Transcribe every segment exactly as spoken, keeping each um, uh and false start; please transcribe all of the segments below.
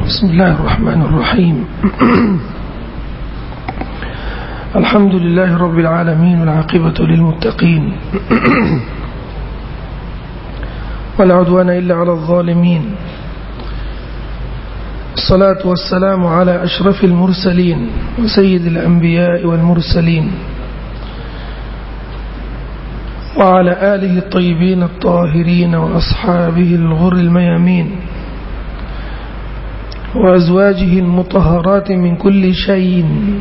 بسم الله الرحمن الرحيم الحمد لله رب العالمين والعاقبة للمتقين ولا عدوان إلا على الظالمين الصلاة والسلام على أشرف المرسلين وسيد الأنبياء والمرسلين وعلى آله الطيبين الطاهرين وأصحابه الغر الميامين وأزواجه المطهرات من كل شيء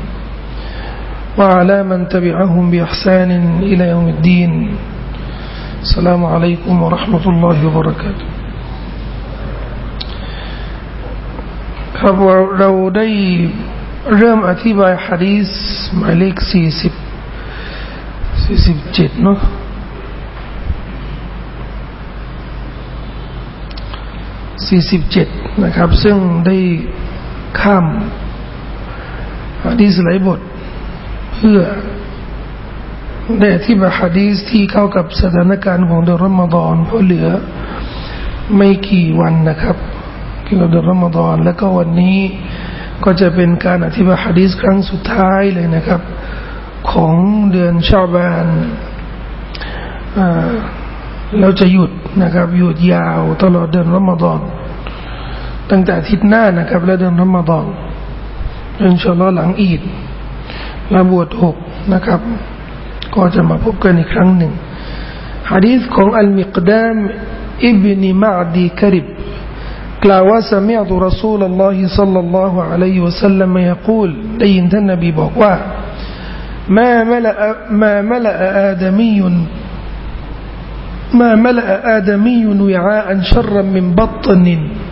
وعلى من تبعهم بإحسان إلى يوم الدين السلام عليكم ورحمة الله وبركاته ครับเราได้เริ่มอธิบายหะดีษหมายเลขสี่สิบ สี่สิบเจ็ดเนาะสี่สิบเจ็ดนะครับซึ่งได้ข้ามหะดีษหลายบทเพื่อได้อธิบายหะดีษที่เข้ากับสถานการณ์ของเดือนรอมฎอนเพราะเหลือไม่กี่วันนะครับเกี่ยวกับเดือนรอมฎอนแล้วก็วันนี้ก็จะเป็นการอธิบายหะดีษครั้งสุดท้ายเลยนะครับของเดือนชะอ์บานอ่าเราจะหยุดนะครับหยุดยาวตลอดเดือนรอมฎอนตั้งแต่อาทิตย์หน้านะครับและเดือนรอมฎอนอินชาอัลลอฮ์หลังอีดละบวชหกนะครับก็จะมาพบกันอีกครั้งหนึ่งหะดีษของอัลมิกดามอิบนุมะอดีกริบกล่าวว่า سمعت رسول الله صلى الله عليه وسلم يقول ได้ยินท่านนบีบอกว่า ما ملأ ما ملأ آدمي ما ملأ آدمي وعاء شرا من بطن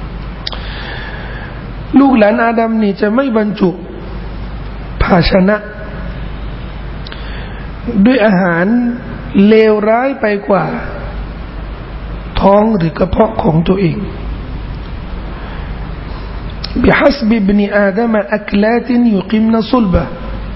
ลูกหลานอาดัมนี่จะไม่บรรจุภาชนะด้วยอาหารเลวร้ายไปกว่าท้องหรือกระเพาะของตัวเอง بحسب ابن آدم أكلات يقمن صلبه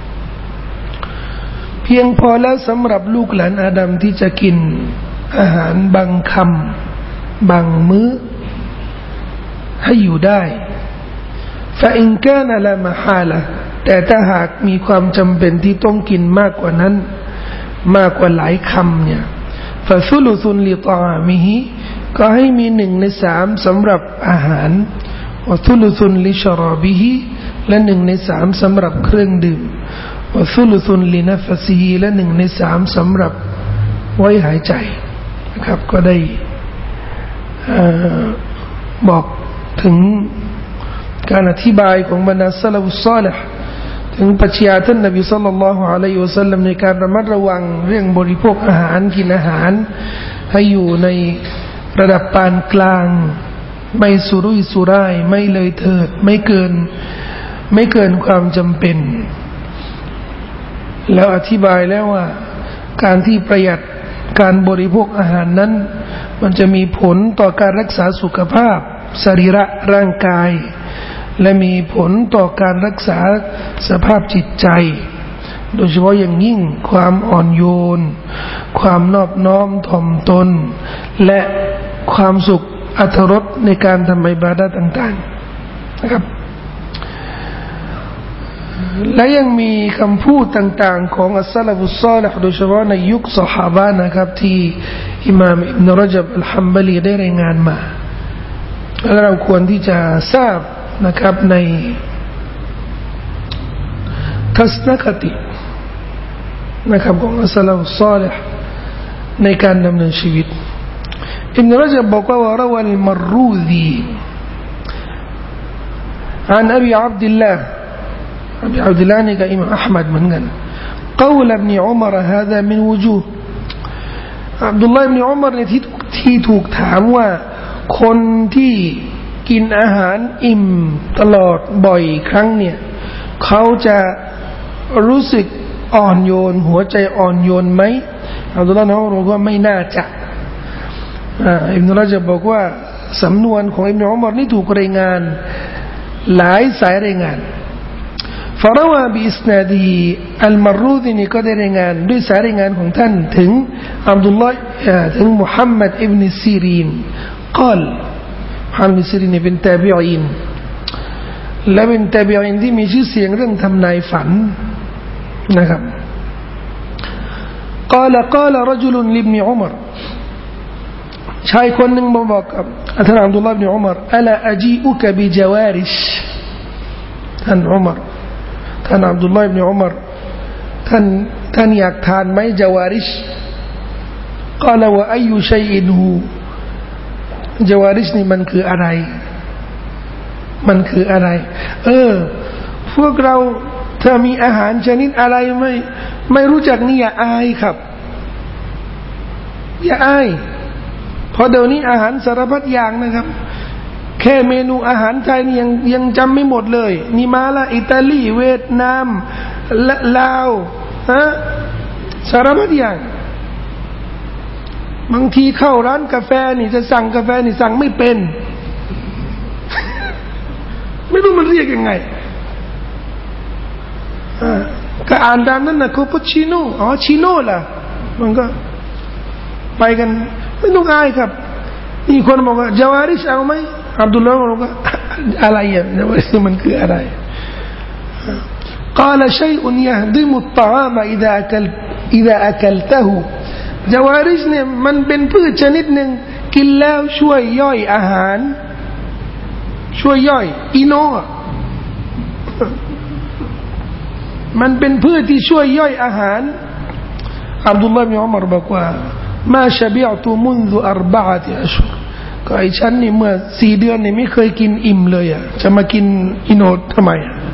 เพียงพอแล้วสำหรับลูกหลานอาดัมที่จะกินอาหารบางคำบางมื้อให้อยู่ได้ فإن كان لا محالة แต่ถ้าหากมีความจำเป็นที่ต้องกินมากกว่านั้นมากกว่าหลายคำเนี่ย فثلث لطعامه ก็ให้มีหนึ่งในสามสำหรับอาหารوثلث لشرابه และหนึ่งในสามสำหรับเครื่องดื่มوثلث لنفسه และหนึ่งในสามสำหรับไว้หายใจนะครับก็ได้บอกถึงการอธิบายของบรรดาซะลาฟุสศอลิห์ถึงปรัชญาท่านนบีศ็อลลัลลอฮุอะลัยฮิวะซัลลัมในการระมัดระวังเรื่องบริโภคอาหารกินอาหารให้อยู่ในระดับปานกลางไม่สุรุ่ยสุร่ายไม่เลยเถิดไม่เกินไม่เกินความจำเป็นแล้วอธิบายแล้วว่าการที่ประหยัดการบริโภคอาหารนั้นมันจะมีผลต่อการรักษาสุขภาพสรีระร่างกายและมีผลต่อการรักษาสภาพจิตใจโดยเฉพาะอย่างยิ่งความอ่อนโยนความนอบน้อมถ่อมตนและความสุขอรรถรสในการทำอิบาดะห์ต่างๆนะครับและยังมีคำพูดต่างๆของอัสซะลาฟุสศอลิห์โดยเฉพาะในยุคซอฮาบะห์นะครับที่อิมามอิบนุรญับอัลฮัมบะลีได้รายงานมาและเราควรที่จะทราบนะครับในทัศนคตินะครับของอัสซะลาฟุสศอลิห์ในการดำเนินชีวิตอิบนุรญับบอกว่าวะรวะลมัรรูซีعن أبي عبد الله أبي عبد اللهนี่ก็อิหม่ามอะห์มัดเหมือนกัน قول ابن عمر هذا من وجوه อับดุลลอฮ์อิบนุอุมัรเนี่ยที่ที่ถูกถามว่าคนที่กินอาหารอิ่มตลอดบ่อยครั้งเนี่ยเขาจะรู้สึกอ่อนโยนหัวใจอ่อนโยนไหมอับดุลลอฮ์อิบนุอุมัรบอกว่าไม่น่าจะอ่าอิบนุรญับบอกว่าสำนวนของอิบนุอุมัรนี่ถูกรายงานหลายสายรายงาน فروى بإسناده المروذي นี่ก็ได้รายงานด้วยสายรายงานของท่านถึงอับดุลลอฮ์ถึงมุฮัมมัดอิบนุซีรีน قال محمد بن سيرين بن تابعين และเป็นตาบีอีนที่มีชื่อเสียงเรื่องทำนายฝันนะครับกล่าวกล่าวรจุลลิบเนอุมรชายคนหนึ่งมาบอกกับท่านอับดุลลาห์บินอุมรอะลาอจีอุกบิจวาริชท่านอุมรท่านอับดุลลาห์บินอุมรท่านท่านอยากทานไหมจวาริชกล่าวว่าอายุชัยอินหูจวาริชนี่มันคืออะไรมันคืออะไรเออพวกเราถ้ามีอาหารชนิดอะไรไม่ไม่รู้จักนี่อย่าอายครับอย่าอายเพราะเดี๋ยวนี้อาหารสารพัดอย่างนะครับแค่เมนูอาหารไทยนี่ยังยังจำไม่หมดเลยนี่มาละอิตาลีเวียดนามลาวฮะสารพัดอย่างบางทีเข้าร้านกาแฟนี่จะสั่งกาแฟนี่สั่งไม่เป็นไม่รู้มันเรียกยังไงก็อ่านตามนั้นนะโคปูชิโน่อ๋อชิโน่ล่ะมันก็ไปกันไม่ต้องอายครับมีคนบอกว่าจาวาริชเอาไหมอับดุลลาห์บอกว่าอะไรอ่ะจาวาริชมันคืออะไรقال شيء يهضم الطعام إذا أكل إذا أكلته จาวาริชเนี่ยมันเป็นพืชชนิดหนึ่งกินแล้วช่วยย่อยอาหารช่วยย่อยอิโนมันเป็นพืชที่ช่วยย่อยอาหารอับดุลลาห์บินอุมรบอกว่ามาชะบิอตุมุนซุอัรบะอะติอัชฮุรก็ไอ้ฉันนี่เมื่อสี่เดือนนี่ไม่เคยกินอิ่มเลยอ่ะจะมากินอิโนทำไม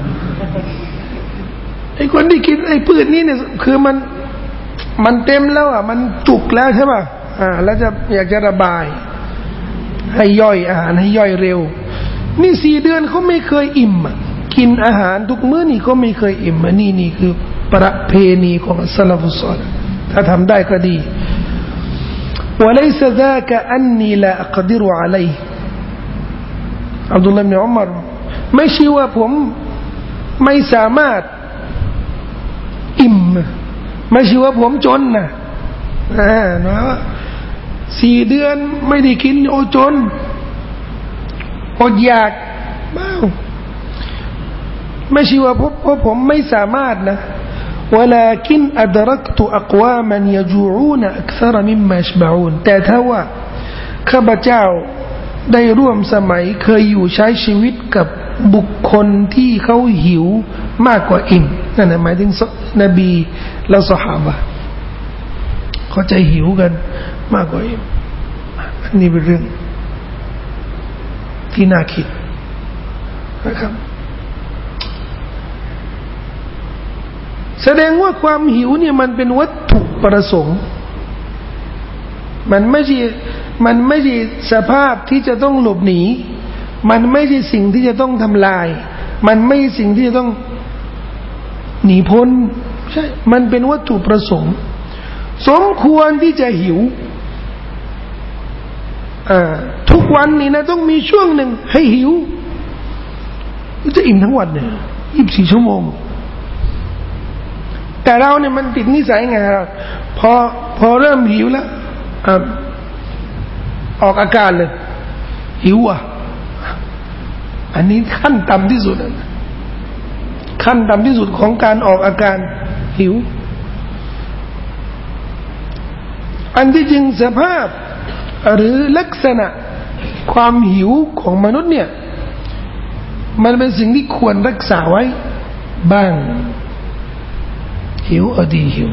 ไอ้คนที่กินไอ้พืชนี้เนี่ยคือมันมันเต็มแล้วอ่ะมันจุกแล้วใช่ป่ะอ่าแล้วจะอยากจะระบายให้ย่อยอาหารให้ย่อยเร็วนี่สี่เดือนเขาไม่เคยอิ่มกินอาหารทุกมื้อนี่เขาไม่เคยอิ่มนี่นี่คือประเพณีของอัสลาฟุศอลิห์ถ้าทำได้ก็ดีوليس ذاك أني لا أقدر عليه อับดุลลาห์บินอุมรไม่ใช่ว่าผมไม่สามารถอิ่มไม่ใช่ว่าผมจนนะอ่าเนาะสี่เดือนไม่ได้กินโอจนอดอยากบ้าไม่ใช่ว่าพวกผมไม่สามารถนะولكن أدركت أقواما يجوعون أكثر مما يشبعون แต่ถ้าว่าข้าพเจ้าได้ร่วมสมัยเคยอยู่ใช้ชีวิตกับบุคคลที่เขาหิวมากกว่าอิ่มนั่นหมายถึงนบีและซอฮาบะห์เขาจะหิวกันมากกว่าอิ่มอันนี้เป็นเรื่องที่น่าคิดนะครับแสดงว่าความหิวเนี่ยมันเป็นวัตถุประสงค์มันไม่ใช่มันไม่ใช่สภาพที่จะต้องหลบหนีมันไม่ใช่สิ่งที่จะต้องทำลายมันไม่ใช่สิ่งที่จะต้องหนีพ้นใช่มันเป็นวัตถุประสงค์สมควรที่จะหิวอ่าทุกวันนี้นะต้องมีช่วงหนึ่งให้หิวจะอิ่มทั้งวันเนี่ยยี่สิบสี่ชั่วโมงแต่เราเนี่ยมันติดนิสัยไงครับพอพอเริ่มหิวแล้วออกอาการเลยหิวอ่ะอันนี้ขั้นต่ำที่สุดขั้นต่ำที่สุดของการออกอาการหิวอันที่จริงสภาพหรือลักษณะความหิวของมนุษย์เนี่ยมันเป็นสิ่งที่ควรรักษาไว้บ้างหิวอดีหิว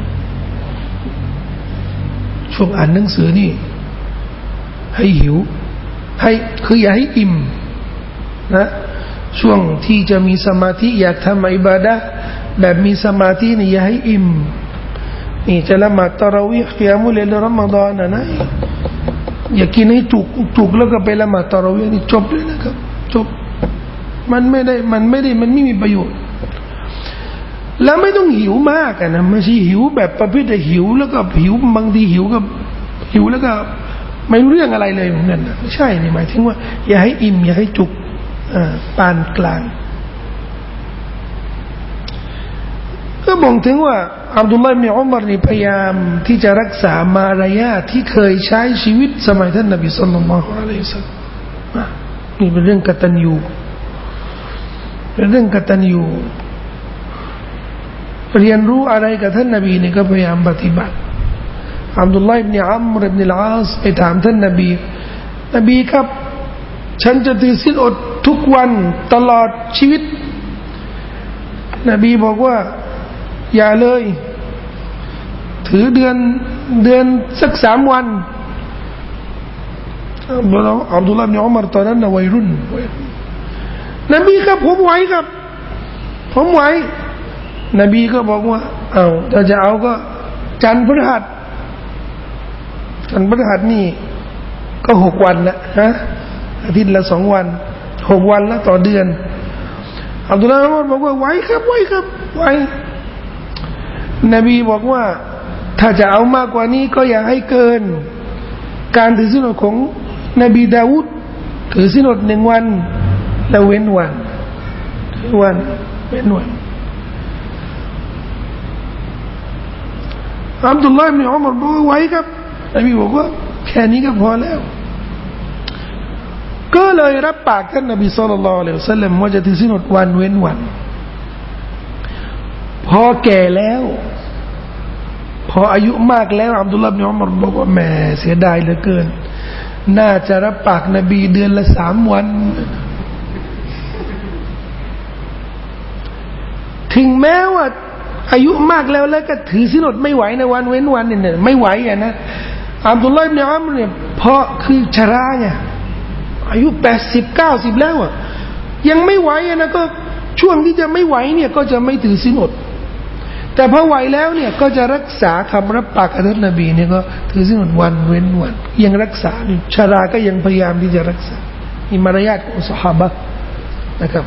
ช่วงอ่านหนังสือนี่ให้หิวให้คืออย่าให้อิ่มนะช่วงที่จะมีสมาธิอยากทำอิบาดะห์แบบมีสมาธินี่อย่าให้อิ่มนี่จะละหมาดตะเราะวีห์กิยามุลเลลรอมฎอนนะนะอย่ากินให้จุกจุกแล้วก็ไปละหมาดตะเราะวีห์นี่จบเลยนะครับจบมันไม่ได้มันไม่ได้มันไม่มีประโยชน์แล้วไม่ต้องหิวมากนะไม่ใช่หิวแบบประเภทหิวแล้วก็หิวบางทีหิวก็หิวแล้วก็ไม่รู้เรื่องอะไรเลยเหมือนกันไม่ใช่นี่หมายถึงว่าอย่าให้อิ่มอย่าให้จุกอ่าปานกลางก็บอกถึงว่าอับดุลลาห์บินอุมรนี่พยายามที่จะรักษามารยาทที่เคยใช้ชีวิตสมัยท่านนบีศ็อลลัลลอฮุอะลัยฮิวะซัลลัมนี่เป็นเรื่องกตัญญูเรื่องกตัญญูเรียนรู้อะไรกับท่านนบีนี่ก็พยายามปฏิบัติอับดุลลอฮ์อิบนุอัมรอิบนุลอาสไปถามท่านนบีนบีครับฉันจะถือศีลอดทุกวันตลอดชีวิตนบีบอกว่าอย่าเลยถือเดือนเดือนสักสามวันอับดุลลาห์อิบนุอุมัรตอนนั้นน่ะวัยรุ่นนบีครับผมไหวครับผมไหวนบีก็บอกว่าเอาถ้าจะเอาก็จันทร์พฤหัสจันทร์พฤหัสนี่ก็หกวันละฮะอาทิตย์ละสองวันหกวันละต่อเดือนอับดุลลาห์บอกว่าไหวครับไหวครับไหวนบีบอกว่าถ้าจะเอามากกว่านี้ก็อย่าให้เกินการถือศีลอดของนบีดาวูดถือศีลอดหนึ่งวันแล้วเว้นวันถือวันเว้นวันอับดุลลาห์อิบนุอุมัรบอกว่าไหวครับนบีบอกว่าแค่นี้ก็พอแล้วก็เลยรับปากท่านนบีศ็อลลัลลอฮุอะลัยฮิวะซัลลัมว่าจะถือศีลอดวันเว้นวันพอแก่แล้วพออายุมากแล้วอับดุลลาห์อิบนุอุมัรบอกว่าแหมเสียดายเหลือเกินน่าจะรับปากนบีเดือนละสามวันถึงแม้ว่าอายุมากแล้วแล้วก็ถือศีลอดไม่ไหวในวันเว้นวันเนี่ยไม่ไหวอ่ะนะอับดุลลาห์อิบนุอุมัรเนี่ยเพราะคือชราไงอายุแปดสิบ เก้าสิบแล้วอ่ะยังไม่ไหวอ่ะนะก็ช่วงที่จะไม่ไหวเนี่ยก็จะไม่ถือศีลอดแต่พอไหวแล้วเนี่ยก็จะรักษาคำรับปากกับท่านนบีเนี่ยก็ถือศีลอดวันเว้นวันยังรักษาอยู่ชราก็ยังพยายามที่จะรักษานี่มารยาทของซอฮาบะห์นะครับ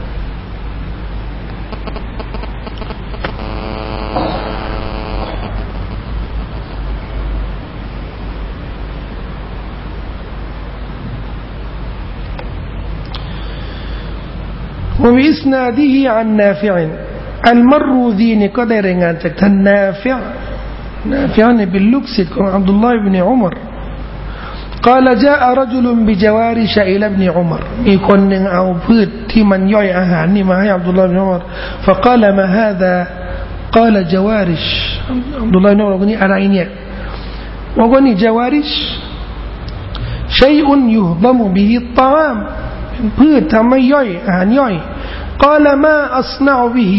وبإسناده عن نافع المروذي นี่ก็ได้รายงานจากท่านนาฟิอ์นาฟิอ์นี่เป็นลูกศิษย์ของอับดุลลอฮ์อิบนุอุมัร قال جاء رجل بجوارش إلى ابن عمر มีคนหนึ่งเอาพืชที่มันย่อยอาหารนี่มาให้อับดุลลอฮ์อิบนุอุมัร فقال ما هذا قال جوارش อับดุลลอฮ์อิบนุอุมัรบอกนี่อะไรเนี่ยบอกว่านี่ جوارش شيء يهضم به الطعام เป็นพืชทำให้ย่อยอาหารย่อย قال ما أصنع به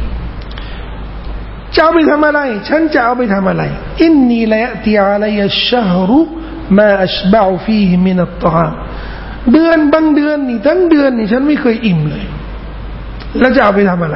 จะเอาไปทำอะไรฉันจะเอาไปทำอะไร إني ليأتي علي الشهر ما أشبع فيه من الطعام เดือนบางเดือนนี่ทั้งเดือนนี่ฉันไม่เคยอิ่มเลยแล้วจะเอาไปทำอะไร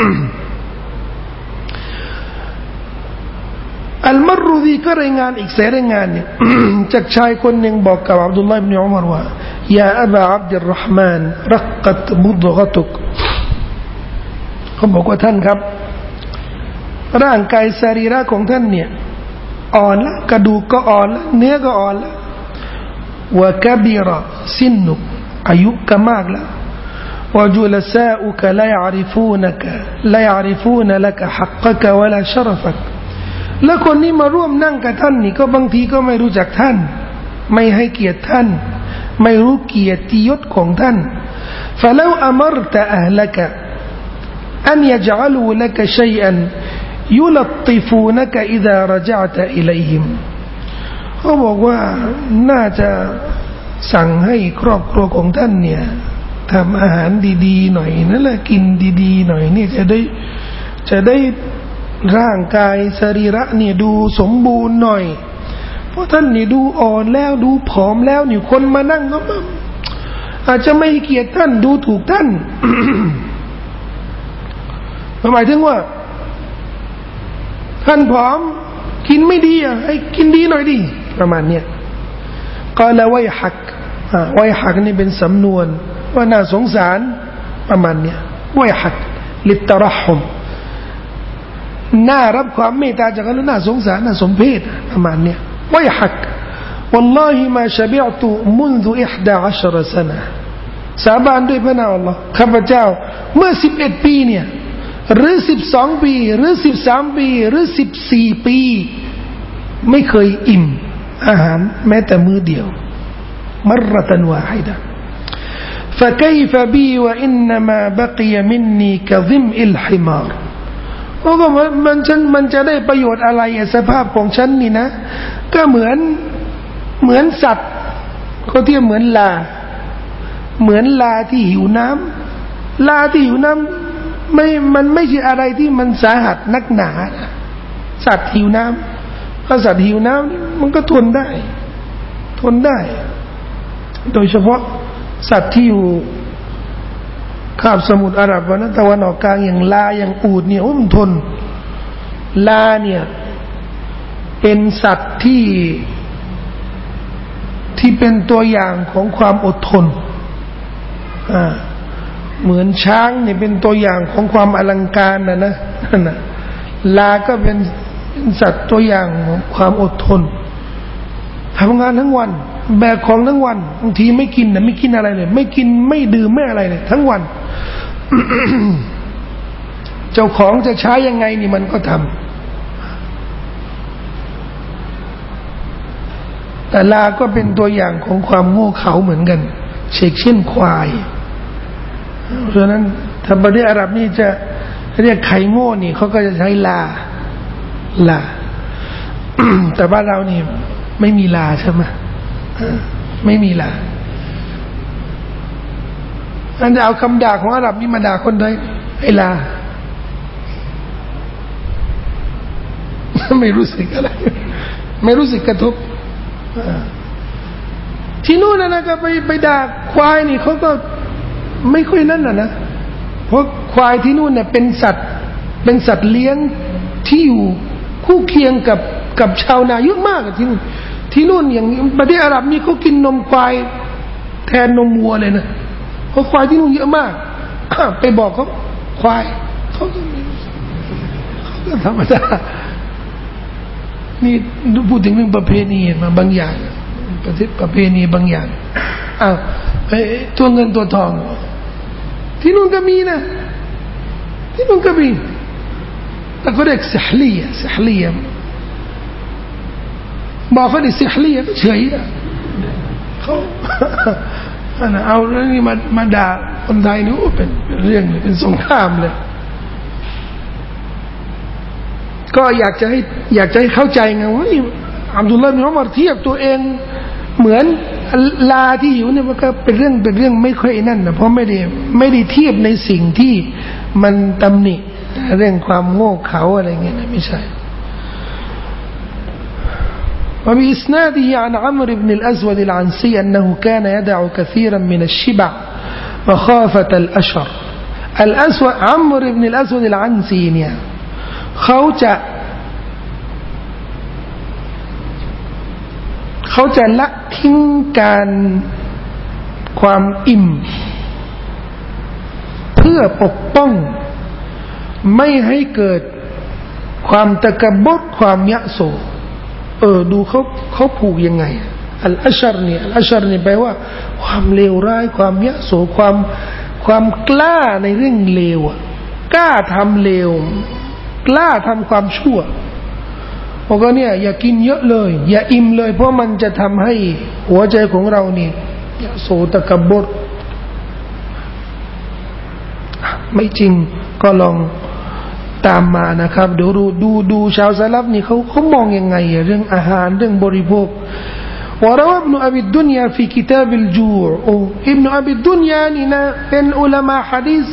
อัลมัรรุดีก็รายงานอีกเสรายงานเนี่ย จากชายคนหนึ่งบอกกับอับดุลลอฮ์อิบนุอุมัรว่ายาอับาอับดุลรห์มานรักกัตมุดกะตุกเขาบอกว่าท่านครับร่างกายสรีระของท่านเนี่ยอ่อนละกระดูกก็อ่อนละเนื้อก็อ่อนละวะกะบิระซินนุอายุก็มากแล้ววะจุลซาอุกะลายัริฟูนะกะลายัริฟูนะละกะฮักกะกะวะลาชะรฟักแล้วคนนี้มาร่วมนั่งกับท่านนี่ก็บางทีก็ไม่รู้จักท่านไม่ให้เกียรติท่านไม่รู้เกียรติยศของท่าน فلو أمرت أهلك أن يجعلوا لك شيئا يلطفونك إذا رجعت إليهم เขาบอกว่าน่าจะสั่งให้ครอบครัวของท่านเนี่ยทำอาหารดีๆหน่อยนั่นแหละกินดีๆหน่อยนี่จะได้จะได้ร่างกายสรีระเนี่ยดูสมบูรณ์หน่อยเพราะท่านนี่ดูอ่อนแล้วดูผอมแล้วนี่คนมานั่งก็อาจจะไม่เกียรติท่านดูถูกท่าน หมายถึงว่าท่านผอมกินไม่ดีอ่ะให้กินดีหน่อยดิประมาณเนี้ยก็แล้วไว้หักไว้หักนี่เป็นสำนวนว่าน่าสงสารประมาณเนี้ยไว้หักลิตรหุมน่ารับความเมตตาจากกันน่าสงสารน่าสมเพชประมาณเนี้ยไว้หัก والله ما شبعت منذ إحدى عشر سنة สาบานด้วยพระนามอัลลอฮ์ข้าพเจ้าเมื่อสิบเอ็ดปีเนี่ยหรือสิบสองปีหรือสิบสามปีหรือสิบสี่ปีไม่เคยอิ่มอาหารแม้แต่มื้อเดียวมรรตันวาฮิดะ فكيف بي وإنما بقي مني كظمء الحمارโอ้ก็มันฉันมันจะได้ประโยชน์อะไรสภาพของฉันนี่นะก็เหมือนเหมือนสัตว์เขาเทียบเหมือนลาเหมือนลาที่หิวน้ำลาที่หิวน้ำไม่มันไม่ใช่อะไรที่มันสาหัสนักหนาสัตว์หิวน้ำถ้าสัตว์หิวน้ำมันก็ทนได้ทนได้โดยเฉพาะสัตว์ที่อยู่คาบสมุทรอาหรับวันตะวันออกกลางอย่างลาอย่างอูฐเนี่ยโอ้มันทนลาเนี่ยเป็นสัตว์ที่ที่เป็นตัวอย่างของความอดทนอ่าเหมือนช้างเนี่ยเป็นตัวอย่างของความอลังการนะนะนะลาก็เป็นสัตว์ตัวอย่างของความอดทนทำงานทั้งวันแบกของทั้งวันบางทีไม่กินนะไม่กินอะไรเลยไม่กินไม่ดื่มไม่อะไรเลยทั้งวัน เจ้าของจะใช้ยังไงนี่มันก็ทำแต่ลาก็เป็นตัวอย่างของความโง่เขลาเหมือนกันเช่นเช่นควายเพราะฉะนั้นถ้าประเทศอาหรับนี่จะเรียกไข่โง่นี่เขาก็จะใช้ลาลา แต่บ้านเรานี่ไม่มีลาใช่ไหมไม่มีลาอันจะเอาคำด่าของอาหรับนี่มาด่าคนไทยไอ้ลา ไม่รู้สึกอะไรไม่รู้สึกกระทบที่นู่นนะนะก็ไปไปด่าควายนี่เขาก็ไม่ค่อยนั่นน่ะนะเพราะควายที่นู่นเนี่ยเป็นสัตว์เป็นสัตว์เลี้ยงที่อยู่คู่เคียงกับกับชาวนาเยอะมากที่นู่นที่นู่นอย่างประเทศอาหรับนี่เขากินนมควายแทนนมวัวเลยนะเพราะควายที่นู่นเยอะมาก ไปบอกเขาควายเขาก็ไม่เขาก็ธรรมดานี่พูดถึงเรื่องประเพณีมาบางอย่างประเทศประเพณีบางอย่างอ้าวไอ้ตัวเงินตัวทองที่นู่นก็มีนะที่นู่นก็มีแต่เขาเรียกสิฮลียะสิฮลียะบอกเขาดิสิฮลียะก็เฉยเขาเอาเรื่องนี้มามาด่าคนไทยนี่เป็นเรื่องเลยเป็นสงครามเลยก็อยากจะให้อยากจะให้เข้าใจไงว่าอับดุลลาห์บินอุมัรเทียบตัวเองเหมือนลาที่อยู่เนี่ยมันก็เป็นเรื่องเป็นเรื่องไม่ค่อยนั่นนะเพราะไม่ได้ไม่ได้เทียบในสิ่งที่มันตำหนิเรื่องความโง่เขลาอะไรเงี้ยนะไม่ใช่وبإسناده عن عمرو بن الأسود العنسي أنه كان يدع كثيرا من الشبع مخافة الأشر الأسود عمرو بن الأسود العنسيเนี่ยเขาจะเขาจะละทิ้งการความอิ่มเพื่อปกป้องไม่ให้เกิดความตะกบดความยะโสเออดูเขาเขาผูกยังไงอัลอัชรเนี่ยอัลอัชรเนี่ยแปลว่าความเลวร้ายความยะโสความความกล้าในเรื่องเลวกล้าทำเลวกล้าทำความชั่วเพราะก็เนี่ยอย่ากินเยอะเลยอย่าอิ่มเลยเพราะมันจะทำให้หัวใจของเรานี่ยะโสตะกบดไม่จริงก็ลองตามมานะครับเดี๋ยวดูดูดูชาวซะลัฟนี่เขาเขามองยังไงเรื่องอาหารเรื่องบริโภควะรวะอิบนุอับิดดุนยาฟีกิตาบิลจูอ์โออิบนุอับิดดุนยานี่นะเป็นอุลามะหะดีษ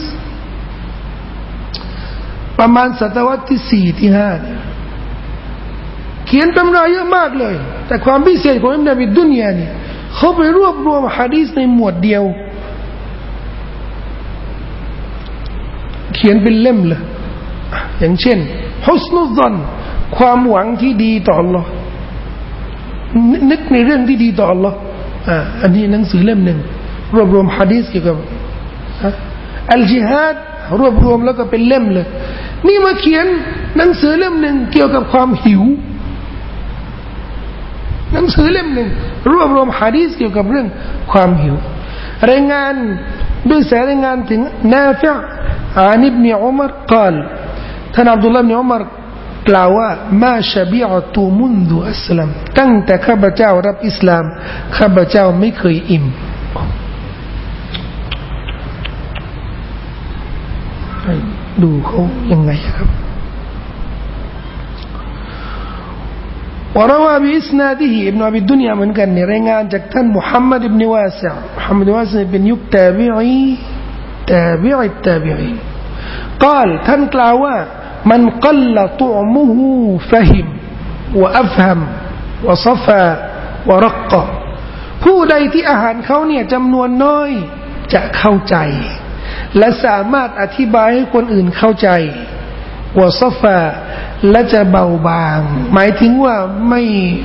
ประมาณศตวรรษที่สี่ที่ห้าเขียนตำราเยอะมากเลยแต่ความพิเศษของอิบนุอับิดดุนยานี่เขาไปรวบรวมหะดีษในหมวดเดียวเขียนเป็นเล่มเลยอย่างเช่นฮุสนุซซันความหวังที่ดีต่อ Allah นึกในเรื่องที่ดีต่อ Allah อ่าอันนี้หนังสือเล่มหนึ่งรวบรวมหะดีษเกี่ยวกับอัลจิฮาดรวบรวมแล้วก็เป็นเล่มเลยนี่มาเขียนหนังสือเล่มหนึ่งเกี่ยวกับความหิวหนังสือเล่มหนึ่งรวบรวมหะดีษเกี่ยวกับเรื่องความหิวรายงานด้วยสายรายงานถึงนาฟิอ์อานิบนิอุมัรกล่าวท่านอับดุลลาห์บินอุมัรกล่าวว่ามาชะบิอ์ตุมุนดุอัสลัมตั้งแต่ข้าพเจ้ารับอิสลามข้าพเจ้าไม่เคยอิ่มดูเขายังไงครับ وروى بإسناده ابن أبي الدنيا من كان رجال جكتان محمد بن واسع محمد بن واسع بن يب تابعي تابع التابعين قال تنكلاوا من قل طعمه فهم وأفهم وصفى ورق ผู้ใดที่อาหารเขาเนี่ยจำนวนน้อยจะเข้าใจและสามารถอธิบายให้คนอื่นเข้าใจวะซอฟาและจะเบาบางหมายถึงว่าไม่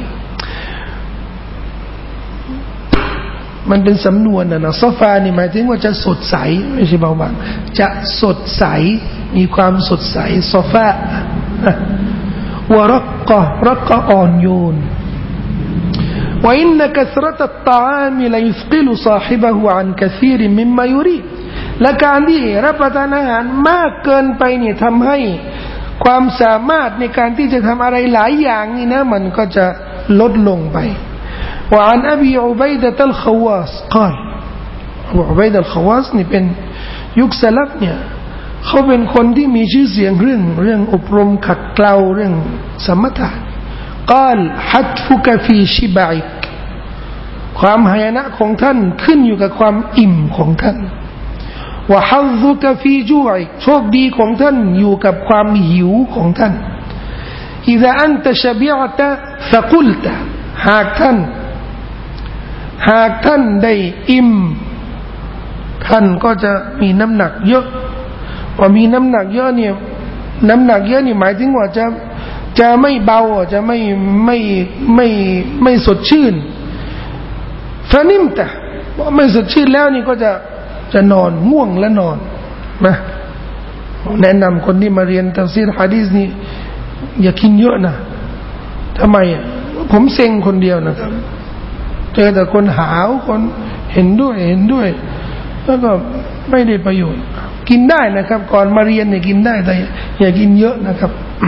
มันเป็นสำนวนนะนะซอฟานี่หมายถึงว่าจะสดใสไม่ใช่เบาบางจะสดใสมีความสดใสซอฟาวะรักกะรักกะอ่อนโยนوإن كثرة الطعام لا يثقل صاحبه عن كثير مما يريد และการที่รับประทานอาหารมากเกินไปเนี่ยทำให้ความสามารถในการที่จะทำอะไรหลายอย่างนี่นะมันก็จะลดลงไป وعن أبي عبيدة الخواص قال أبو عبيدة الخواص นี่เป็นยุคสลับเนี่ยเขาเป็นคนที่มีชื่อเสียงเรื่องเรื่องอบรมขัดเกลาเรื่องสมถะقال حتفك في شبعك ความหายนะของท่านขึ้นอยู่กับความอิ่มของท่านวะฮัซซุกะฟีจูอิกโชคดีของท่านอยู่กับความหิวของท่านอิซาอันตะชะบิอะตะฟะกุลตะหากท่านหากท่านได้อิ่มท่านก็จะมีน้ำหนักเยอะพอมีน้ำหนักเยอะเนี่ยน้ำหนักเยอะนี่หมายถึงว่าจะจะไม่เบาจะไม่ไม่ไม่ไม่สดชื่นฟะนิมตะไม่สดชื่นแล้วนี่ก็จะจะนอนง่วงและนอนนะแนะนำคนที่มาเรียนตัฟซีรหะดีษนี่อย่ากินเยอะนะทำไมอ่ะผมเซ็งคนเดียวนะครับเจอแต่คนหาวคนเห็นด้วยเห็นด้วยแล้วก็ไม่ได้ประโยชน์กินได้นะครับก่อนมาเรียนเนี่ยกินได้แต่อย่ากินเยอะนะครับ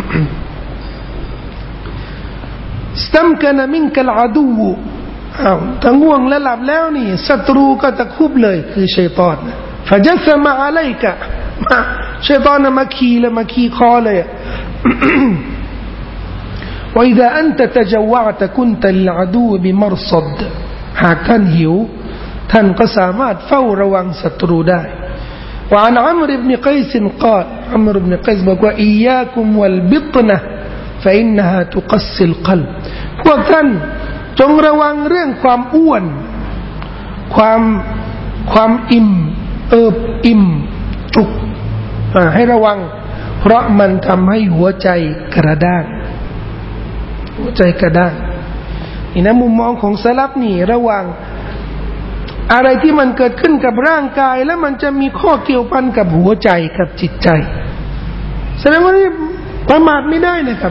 استمكن منك العدو อ้าวถ้าง่วงและหลับแล้วนี่ศัตรูก็ตะคุบเลยคือชัยฏอนفجثم عليك ชัยฏอนมาขี่เลยมาขี่คอเลย وإذا أنت تجوعت كنت للعدو بمرصد หากท่านหิวท่านก็สามารถเฝ้าระวังศัตรูได้ وعن عمرو بن قيس قال عمرو بن قيس บอกว่า إياكم والبطنة فإنها تقسي القلب พวกท่านจงระวังเรื่องความอ้วนความความอิ่มเอิบอิ่มจุกให้ระวังเพราะมันทำให้หัวใจกระด้างหัวใจกระด้างนี่นะมุมมองของสลัฟนี่ระวังอะไรที่มันเกิดขึ้นกับร่างกายแล้วมันจะมีข้อเกี่ยวพันกับหัวใจกับจิตใจแสดงว่านี่ประมาทไม่ได้นะครับ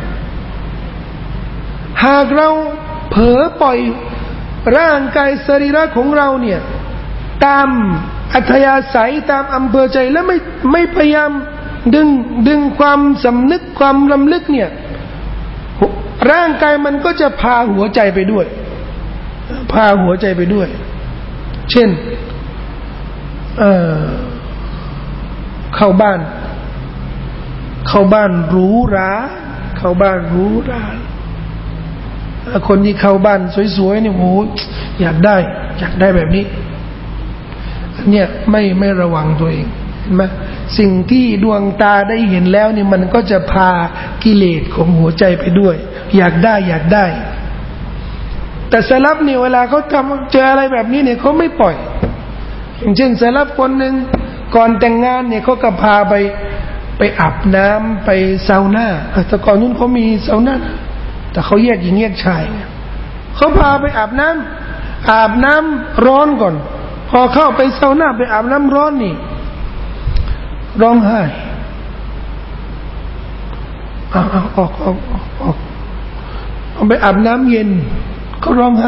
หากเราเผลอปล่อยร่างกายสรีระของเราเนี่ยตามอัธยาศัยตามอำเภอใจและไม่ไม่พยายามดึงดึงความสำนึกความรำลึกเนี่ยร่างกายมันก็จะพาหัวใจไปด้วยพาหัวใจไปด้วยเช่นเอ่อเข้าบ้านเข้าบ้านหรูหราเข้าบ้านหรูหราคนที่เข้าบ้านสวยๆเนี่ยโอ้อยากได้อยากได้แบบนี้อันเนี้ยไม่ไม่ระวังตัวเองเห็นไหมสิ่งที่ดวงตาได้เห็นแล้วนี่มันก็จะพากิเลสของหัวใจไปด้วยอยากได้อยากได้แต่สลับเนี่ยเวลาเขาทำเจออะไรแบบนี้เนี่ยเขาไม่ปล่อยอย่างเช่นสลับคนหนึ่งก่อนแต่งงานเนี่ยเขาก็พาไปไปอาบน้ำไปซาวน่าแต่ก่อนนู้นเขามีซาวน่าแต่เขาแยกหญิงแยกชายเขาพาไปอาบน้ำอาบน้ำร้อนก่อนพอเข้าไปซาวน่าไปอาบน้ำร้อนนี่ร้องไห้ออกออกออกออกออกเอาไปอาบน้ำเย็นก็ร้องไห้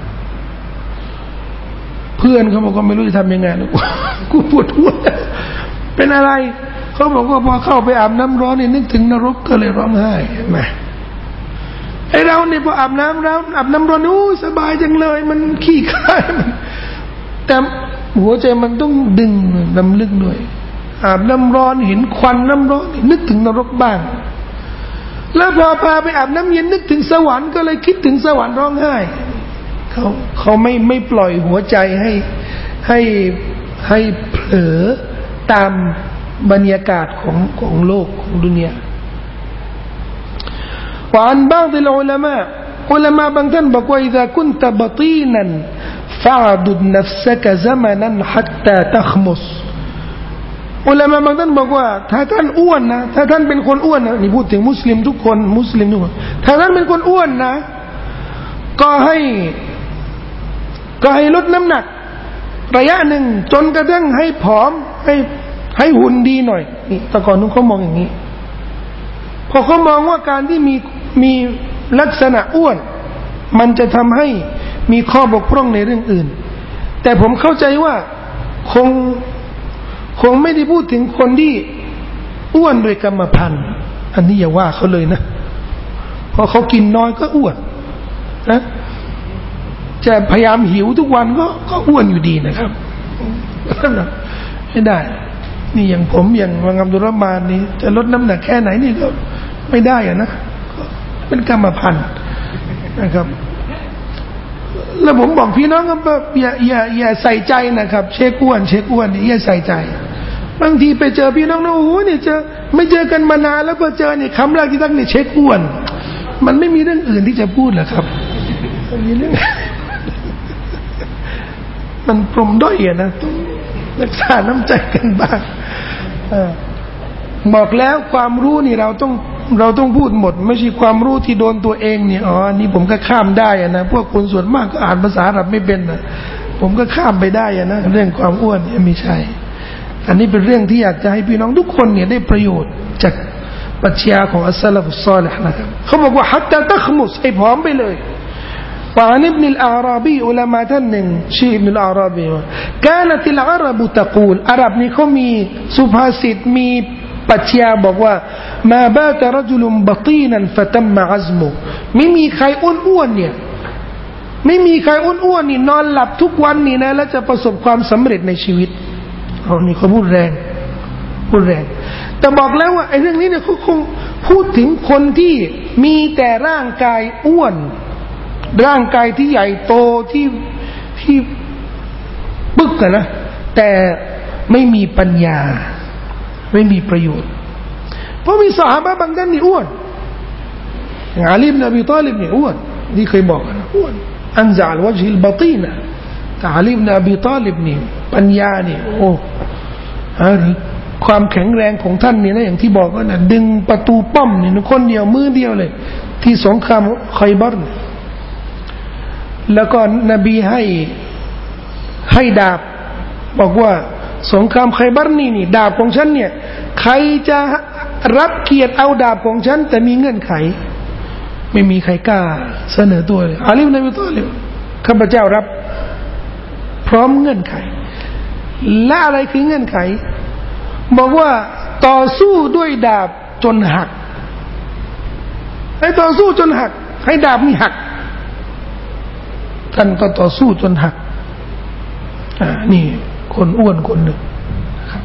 เพื่อนเขาบอกว่าไม่รู้จะทำยังไงนะกูปวดหัวเป็นอะไรเขาบอกว่าพอเข้าไปอาบน้ำร้อนนี่นึกถึงนรกก็เลยร้องไห้เห็นไหมไอเราเนี่ยพออาบน้ำแล้วอาบน้ำร้อนอู้สบายจังเลยมันขี้ข้ามันแต่หัวใจมันต้องดึงลำลึกด้วยอาบน้ำร้อนเห็นควันน้ำร้อนนึกถึงนรกบ้างแล้วพอพาไปอาบน้ำเย็นนึกถึงสวรรค์ก็เลยคิดถึงสวรรค์ร้องไห้เขาเขาไม่ไม่ปล่อยหัวใจให้ให้ให้เผลอตามบรรยากาศของของโลกของดุนยาว่าอันบางทีอุลามะอุลามะบางท่านบอกว่า إذا كنت بطينا فاعدد نفسك زمنا حتى تخمص อุลามะบางท่านบอกว่าถ้าท่านอ้วนนะถ้าท่านเป็นคนอ้วนนะนี่พูดถึงมุสลิมทุกคนมุสลิมทุกคนถ้าท่านเป็นคนอ้วนนะก็ให้ก็ให้ลดน้ำหนักระยะหนึ่งจนกระทั่งให้ผอมให้ให้หุ่นดีหน่อยนี่แต่ก่อนนู้นเขามองอย่างนี้พอเขามองว่าการที่มีมีลักษณะอ้วนมันจะทำให้มีข้อบกพร่องในเรื่องอื่นแต่ผมเข้าใจว่าคงคงไม่ได้พูดถึงคนที่อ้วนโดยกรรมพันธุ์อันนี้อย่าว่าเขาเลยนะพอเขากินน้อยก็อ้วนนะจะพยายามหิวทุกวันก็ก็อ้วนอยู่ดีนะครับไม่ได้นี่อย่างผมอย่างวังอับดุลรอห์มานนี่จะลดน้ำหนักแค่ไหนนี่ก็ไม่ได้อะนะเป็นกรรมพันธุ์นะครับแล้วผมบอกพี่น้องก็อย่าอย่าอย่าใส่ใจนะครับเช็คอ้วนเช็คอ้วนนี่อย่าใส่ใจบางทีไปเจอพี่น้องนะโอ้โหเนี่ยเจอไม่เจอกันมานานแล้วพอเจอเนี่ยคำแรกที่ตั้งเนี่ยเช็คอ้วนมันไม่มีเรื่องอื่นที่จะพูดหรอกครับมันมีเรื่องมันปรมด้อยอะนะต้องรักษาน้ำใจกันบ้างบอกแล้วความรู้นี่เราต้องเราต้องพูดหมดไม่ใช่ความรู้ที่โดนตัวเองเนี่ยอ๋อนี่ผมก็ข้ามได้อะนะพวกคนส่วนมากก็อ่านภาษาอาหรับไม่เป็นนะผมก็ข้ามไปได้อะนะเรื่องความอ้วนเนี่ยไม่ใช่อันนี้เป็นเรื่องที่อยากจะให้พี่น้องทุกคนเนี่ยได้ประโยชน์จากปรัชญาของอัสซะลัฟุศศอลิห์นะครับเขาบอกว่าฮัตตาตัคมุสให้พร้อมไปเลยว่าอันอิบนุลอาราบีอุลามะท่านหนึ่งชื่ออิบนุลอาราบีว่า كانت العرب تقول อาหรับนี่เขามีสุภาษิตมีปรัชญาบอกว่ามาบาตรจุลุมบตีนันฟะตัมมะอัซมุไม่มีใครอ้วนๆเนี่ยไม่มีใครอ้วนๆนี่นอนหลับทุกวันนี่นะแล้วจะประสบความสำเร็จในชีวิตเอานี่เขาพูดแรงพูดแรงแต่บอกแล้วว่าไอ้เรื่องนี้เนี่ยเขาคงพูดถึงคนที่มีแต่ร่างกายอ้วนร่างกายที่ใหญ่โตที่ที่ปึ๊กอะนะแต่ไม่มีปัญญาไม่มีประโยชน์เพราะมีซอฮาบะห์บางท่านนี่อ้วนอย่างอาลีบินอบีฏอลิบนี่อ้วนนี่เคยบอกนะอ้วนอันซะอัลวะจฮิลบะตีนะแต่อาลีบินอบีฏอลิบนี่ปัญญานี่โอ้ความแข็งแรงของท่านนี่นะอย่างที่บอกว่านะดึงประตูป้อมนี่คนเดียวมือเดียวเลยที่สงครามค็อยบัรแล้วก็นบีให้ให้ดาบบอกว่าสงครามค็อยบัรนี่นี่ดาบของฉันเนี่ยใครจะรับเกียรติเอาดาบของฉันแต่มีเงื่อนไขไม่มีใครกล้าเสนอตัวเลยอาลีบินอบีฏอลิบข้าพเจ้ารับพร้อมเงื่อนไขและอะไรคือเงื่อนไขบอกว่าต่อสู้ด้วยดาบจนหักให้ต่อสู้จนหักให้ดาบนี่หักท่านก็ต่อสู้จนหักอ่านี่คนอ้วนคนหนึ่งนะครับ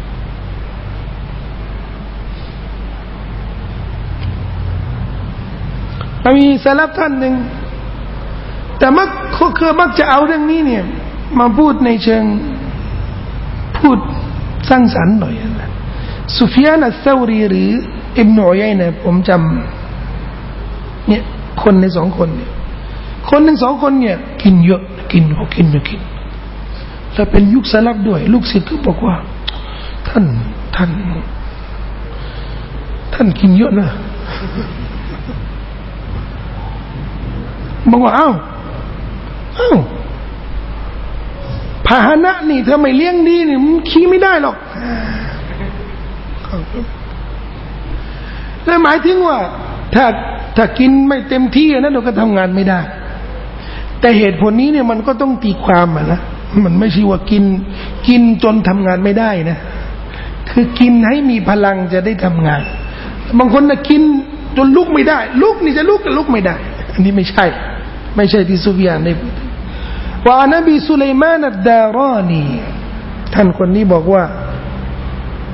มีสลับท่านหนึ่งแต่มักคือมักจะเอาเรื่องนี้เนี่ยมาพูดในเชิงพูดสร้างสรรค์หน่อยนะซุฟยานอัสซอรีหรืออิบนุอุยัยนะห์ผมจำเนี่ยคนในสองคนเนี่ยคนหนึ่งสองคนเนี่ยกินเยอะกินเขากินไม่กินแล้วเป็นยุคสลับด้วยลูกศิษย์ก็บอกว่าท่านท่านท่านกินเยอะนะบอกว่าอ้าวอ้าวพาหนะนี่ถ้าไม่เลี้ยงดีนี่มันขี่ไม่ได้หรอกนั่นหมายถึงว่าถ้าถ้ากินไม่เต็มที่นะเราก็ทำงานไม่ได้แต่เหตุผลนี้เนี่ยมันก็ต้องตีความอ่ะนะมันไม่ใช่ว่ากินกินจนทำงานไม่ได้นะคือกินให้มีพลังจะได้ทำงานบางคนน่ะกินจนลุกไม่ได้ลุกนี่จะลุกก็ลุกไม่ได้อันนี้ไม่ใช่ไม่ใช่ที่ซุฟยานได้พูดว่า นบีสุลัยมานอัดดารานีท่านคนนี้บอกว่า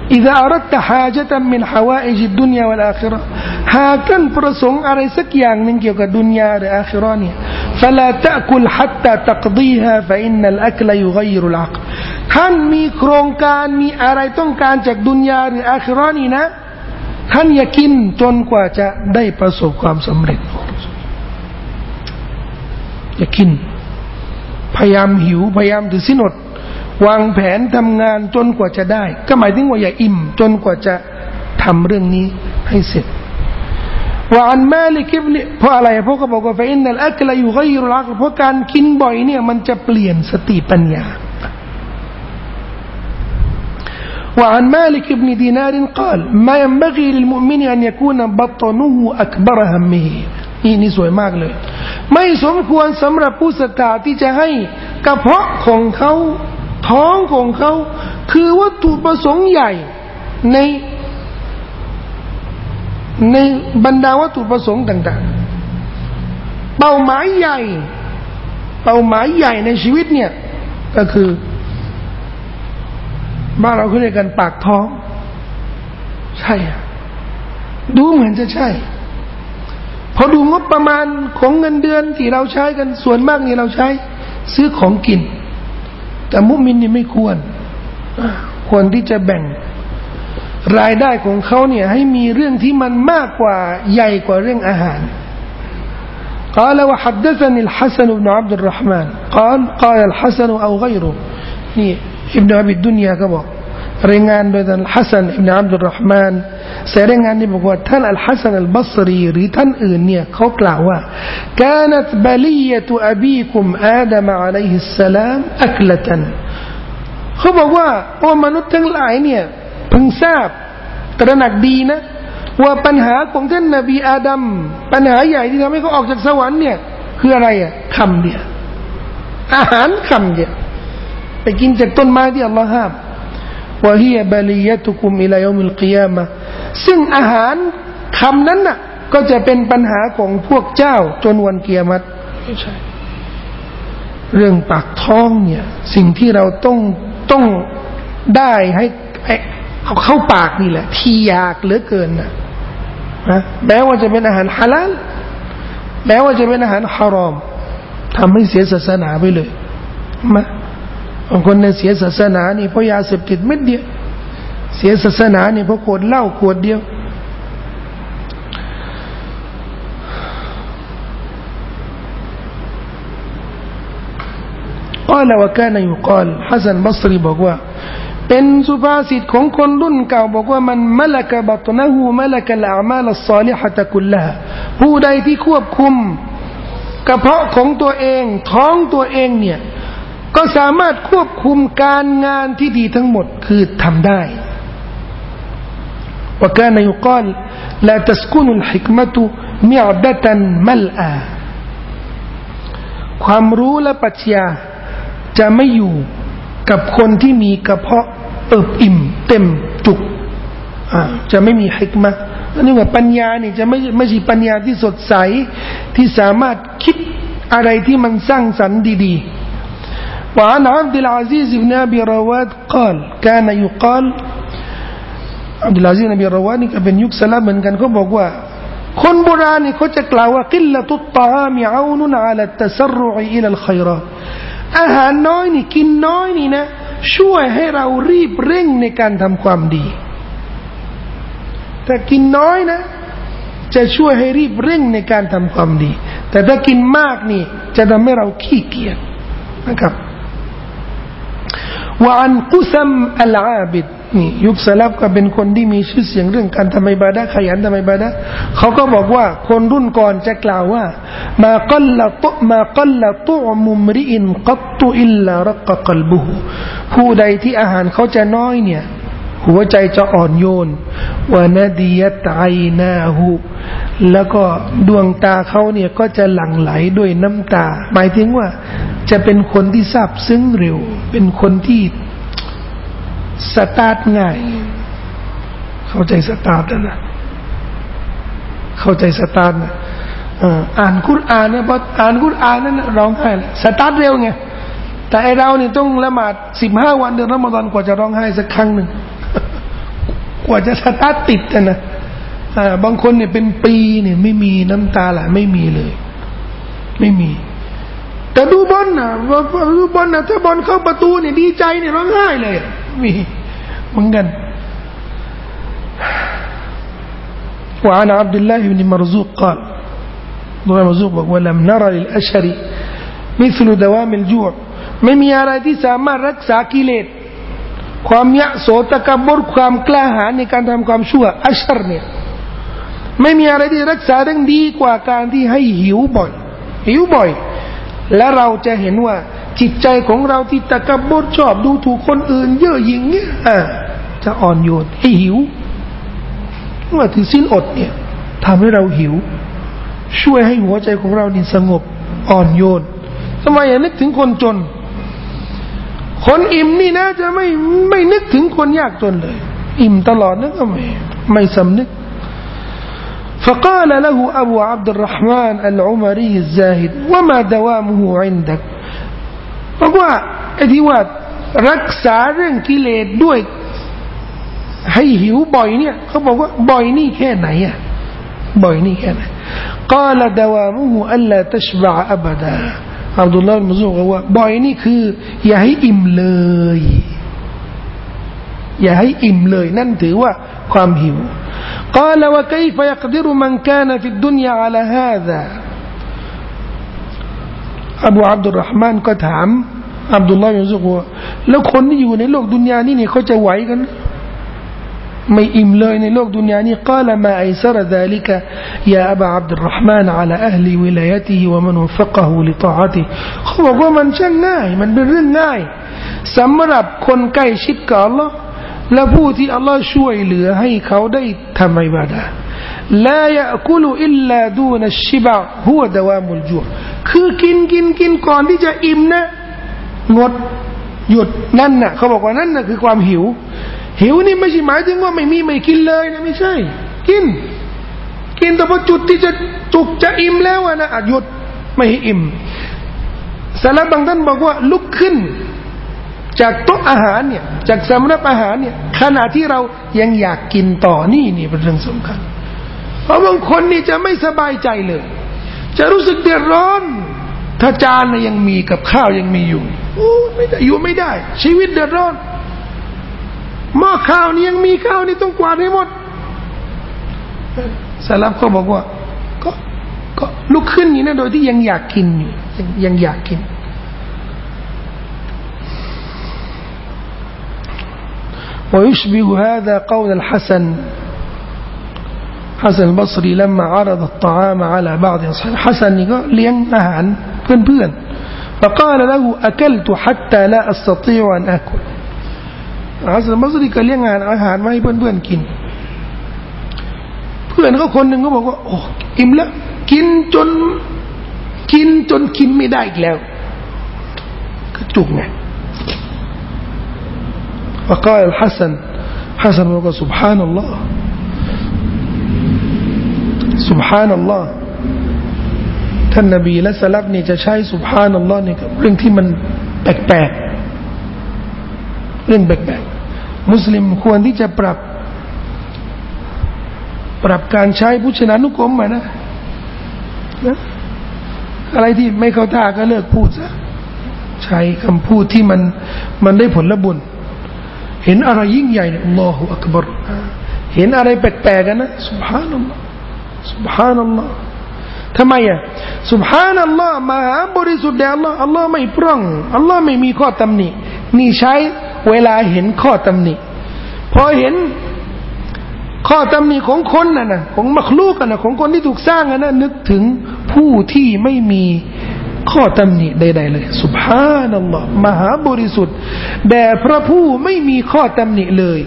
إذا أردت حاجة من حوائج الدنيا والآخرة หากท่านประสงค์อะไรสักอย่างนึงเกี่ยวกับดุนยาหรืออาคิเราะห์เนี่ย فلا تأكل حتى تقضيها فإن الأكل يغير العقل ท่านมีโครงการมีอะไรต้องการจากดุนยาหรืออาคิเราะห์นี่นะท่านอย่ากินจนกว่าจะได้ประสบความสำเร็จอย่ากินพยายามหิวพยายามถือศีลอดวางแผนทำงานจนกว่าจะได้ก็หมายถึงว่าอย่าอิ่มจนกว่าจะทำเรื่องนี้ให้เสร็จว่าอันมาลิกอิบนเพราะอะไรเพราะเขาบอกว่าฟะอินนัลอักลยุฆอยรุลอักลเพราะการกินบ่อยเนี่ยมันจะเปลี่ยนสติปัญญาوعن مالك بن دينار قال ما ينبغي للمؤمن أن يكون بطنه أكبر همه นี่นี่สวยมากเลยไม่สมควรสำหรับผู้ศรัทธาที่จะให้กระเพาะของเขาท้องของเขาคือวัตถุประสงค์ใหญ่ในในบรรดาวัตถุประสงค์ต่างๆเป้าหมายใหญ่เป้าหมายใหญ่ในชีวิตเนี่ยก็คือบ้านเราเขาเรียกกันปากท้องใช่ดูเหมือนจะใช่พอดูงบประมาณของเงินเดือนที่เราใช้กันส่วนมากนี่เราใช้ซื้อของกินแต่มุมินนี่ไม่ควรควรที่จะแบ่งรายได้ของเขาเนี่ยให้มีเรื่องที่มันมากกว่าใหญ่กว่าเรื่องอาหาร قال وحدثني الحسن بن عبد الرحمن قال قال الحسن أو غيره นี่อิบนุอะบีดุนยาก็บอกรายงานโดยท่านฮัสซันอิบนุอับดุลรอห์มานเสียรายงานนี่บอกว่าท่านอัลฮัสซันอัลบัศรีหรือท่านอื่นเนี่ยเขากล่าวว่า كانت بلية أبيكم آدم عليه السلام أكلة เขาบอกว่าโอ้มนุษย์ทั้งหลายเนี่ยเพิ่งทราบตระหนักดีนะว่าปัญหาของท่านนบีอาดัมปัญหาใหญ่ที่ทำให้เขาออกจากสวรรค์เนี่ยคืออะไรอ่ะคำเดียวอาหารคำเดียวไปกินจากต้นไม้ที่อัลลอฮ์ห้ามว่าฮียบาลียะตุกุมอิลายอมิลกิยามะห์ซึ่งอาหารคำนั้นน่ะก็จะเป็นปัญหาของพวกเจ้าจนวันกิยามะห์ไม่ใช่เรื่องปากท้องเนี่ยสิ่งที่เราต้องต้องได้ให้เอาเข้าปากนี่แหละที่อยากเหลือเกินนะนะแม้ว่าจะเป็นอาหารฮาลาลแม้ว่าจะเป็นอาหารฮารอมทำให้เสียศาสนาไปเลยมาบางคนเนี่ยเสียศาสนานี่เพราะยาเสพติดเม็ดเดียวเสียศาสนานี่เพราะขวดเหล้าขวดเดียวقال وكان يقال حسن بصريบอกว่าเป็นสุภาษิตของคนรุ่นเก่าบอกว่ามันมะละกะบัตนะฮูมะละกะลอามาลอัศศอลิฮะตะกุลละฮะผู้ใดที่ควบคุมกระเพาะของตัวเองท้องตัวเองเนี่ยก็สามารถควบคุมการงานที่ดีทั้งหมดคือทำได้وكان يقال لا تسكن الحكمة معدة ملأى ความรู้และปรัชญาจะไม่อยู่กับคนที่มีกระเพาะเอิบอิ่มเต็มจุกอ่าจะไม่มีฮิกมะห์อันนี้ว่าปัญญานี่จะไม่ไม่ใช่ปัญญาที่สดใสที่สามารถคิดอะไรที่มันสร้างสรรค์ดีๆوعن عبد العزيز بن أبي رواد قال كان يقال عبد العزيز بن أبي رواد นี่ก็เป็นยุคสลับเหมือนกันเขาบอกว่าคนโบราณนี่เขาจะกล่าวว่ากิลละตุตตะอามิอานุนอะลัตตะซัรรุอิอิลัลค็อยรอตอาหารน้อยนี่กินน้อยนี่นะช่วยให้เรารีบเร่งในการทำความดีแต่กินน้อยนะจะช่วยให้รีบเร่งในการทำความดีแต่ถ้ากินมากนี่จะทำให้เราขี้เกียจนะครับว่าอันกุซัมอัลอาบิดนี่ยุคสลับก็เป็นคนที่มีชื่อเสียงเรื่องการทำอิบาดะห์ขยันทำอิบาดะห์เขาก็บอกว่าคนรุ่นก่อนจะกล่าวว่ามากัลละตุมากัลละตุมุมริอินกัตตุอิลลารักกัลบุฮุผู้ใดที่อาหารเขาจะน้อยเนี่ยหัวใจจะอ่อนโยนวะนาดียะตไอนาหูแล้วก็ดวงตาเขาเนี่ยก็จะหลั่งไหลด้วยน้ำตาหมายถึงว่าจะเป็นคนที่ซาบซึ้งเร็วเป็นคนที่สตาร์ทง่ายเข้าใจสตาร์ทนะเข้าใจสตาร์ทนะอ่านกุรอานเนี่ยพออ่านกุรอานนั่นร้องไห้สตาร์ทเร็วไงแต่ไอเราเนี่ยต้องละหมาดสิบห้าวันเดือนรอมฎอนกว่าจะร้องไห้สักครั้งหนึ่งกว่าจะสตาร์ทติดนะอ่าบางคนเนี่ยเป็นปีเนี่ยไม่มีน้ำตาไหลไม่มีเลยไม่มีแต่ดูบอลนะดูบอลนะถ้าบอลเข้าประตูเนี่ยดีใจเนี่ยร้องไห้เลยมีเหมือนกันوعن عبد الله بن مرزوق قال ابن مرزوقบอกว่า لم نرى للأشر مثل دوام الجوع ไม่มีอะไรที่สามารถรักษากิเลสความยะโสตกบฏความกล้าหาญในการทำความชั่วอัชรเนี่ยไม่มีอะไรที่รักษาได้ดีกว่าการที่ให้หิวบ่อยหิวบ่อยและเราจะเห็นว่าจิตใจของเราที่ตะกบฏชอบดูถูกคนอื่นเย่อหยิ่งเนี่ยอ่ะจะอ่อนโยนให้หิวว่าถือศีลอดเนี่ยทำให้เราหิวช่วยให้หัวใจของเรานี่สงบอ่อนโยนทำไมอย่านึกถึงคนจนคนอิ่มนี่นะจะไม่ไม่นึกถึงคนยากจนเลยอิ่มตลอดนึกก็ไม่ไม่สำนึก فقال له أبو عبد الرحمن العمري الزاهد وما دوامه عندك บอกว่าไอ้ที่ว่ารักษาเรื่องกิเลสด้วยให้หิวบ่อยเนี่ยเขาบอกว่าบ่อยนี่แค่ไหนอ่ะบ่อยนี่แค่ไหน قال دوامه ألا تشبع أبدا อับดุลลอฮ์มุซุกว่าบ่อยนี่คืออย่าให้อิ่มเลยอย่าให้อิ่มเลยนั่นถือว่าความหิว قال وكيف يقدر من كان في الدنيا على هذا อบูอับดุลรห์มานก็ถามอับดุลลอฮ์มุซุกว่าแล้วคนที่อยู่ในโลกดุนยานี่เนี่ยเขาจะไหวกันไม่อิ่มเลยในโลกดุนยานี้ قال ما أيسر ذلك يا أبا عبد الرحمن على أهل ولايته ومن وفقه لطاعته เขาบอกว่ามันช่างง่ายมันเป็นเรื่องง่ายสำหรับคนใกล้ชิดกับอัลลอฮ์และผู้ที่อัลลอฮ์ช่วยเหลือให้เขาได้ทำอิบาดะห์ لا يأكل إلا دون الشبع هو دوام الجوع คือกินกินกินก่อนที่จะอิ่มนะงดหยุดนั่นน่ะเขาบอกว่านั่นน่ะคือความหิวหิวนี่ไม่ใช่หมายถึงว่าไม่มีไม่กินเลยนะไม่ใช่กินกินแต่พอจุดที่จะจุกจะอิ่มแล้วนะอาจหยุดไม่ให้อิ่มสารบางท่านบอกว่าลุกขึ้นจากโต๊ะอาหารเนี่ยจากสำรับอาหารเนี่ยขณะที่เรายังอยากกินต่อนี่นี่เป็นเรื่องสำคัญเพราะบางคนนี่จะไม่สบายใจเลยจะรู้สึกเดือดร้อนถ้าจานน่ะยังมีกับข้าวยังมีอยู่โอ้ไม่ได้อยู่ไม่ได้ชีวิตเดือดร้อนหม้อข้าวนี่ยังมีข้าวนี่ต้องกวาดให้หมดสลับก็บอกว่าก็ก็ลุกขึ้นนี่นะโดยที่ยังอยากกินอยู่ยังยังอยากกิน ويشبه هذا قول الحسن حسن البصري لما عرض الطعام على بعض أصحابه حسن นี่ก็เลี้ยงอาหารเพื่อนๆ فقال له أكلت حتى لا أستطيع أن أكلฮัสซันบัสรีก็เลี้ยงอาหารมาให้เพื่อนๆกินเพื่อนเขาคนหนึ่งก็บอกว่าโอ้อิ่มแล้วกินจนกินจนกินไม่ได้อีกแล้วก็จุกไงفقال الحسن حسنบอกว่า سبحان الله سبحان الله ท่านนบีและสลับนี่จะใช้ سبحان الله นี่กับเรื่องที่มันแปลกๆเรื่องแปลกๆมุสลิมควรที่จะปรับปรับการใช้พุทธนานุกรมมานะนะอะไรที่ไม่เข้าท่าก็เลิกพูดซะใช้คำพูดที่มันมันได้ผลบุญเห็นอะไรยิ่งใหญ่เนี่ยอัลลอฮฺอักบัรเห็นอะไรแปลกๆกันนะซุบฮานัลลอฮฺซุบฮานัลลอฮฺทำไมอ่ะซุบฮานัลลอฮฺมหาบริสุทธิ์แด่อัลลอฮฺอัลลอฮฺไม่พร่องอัลลอฮฺไม่มีข้อตำหนินี่ใช้เวลาเห็นข้อตำหนิพอเห็นข้อตำหนิของคนน่ะนะของมักลูกน่ะของคนที่ถูกสร้างน่ะนึกถึงผู้ที่ไม่มีข้อตำหนิใดๆเลยซุบฮานัลลอฮฺมหาบริสุทธิ์แด่พระผู้ไม่มีข้อตำหนิเลย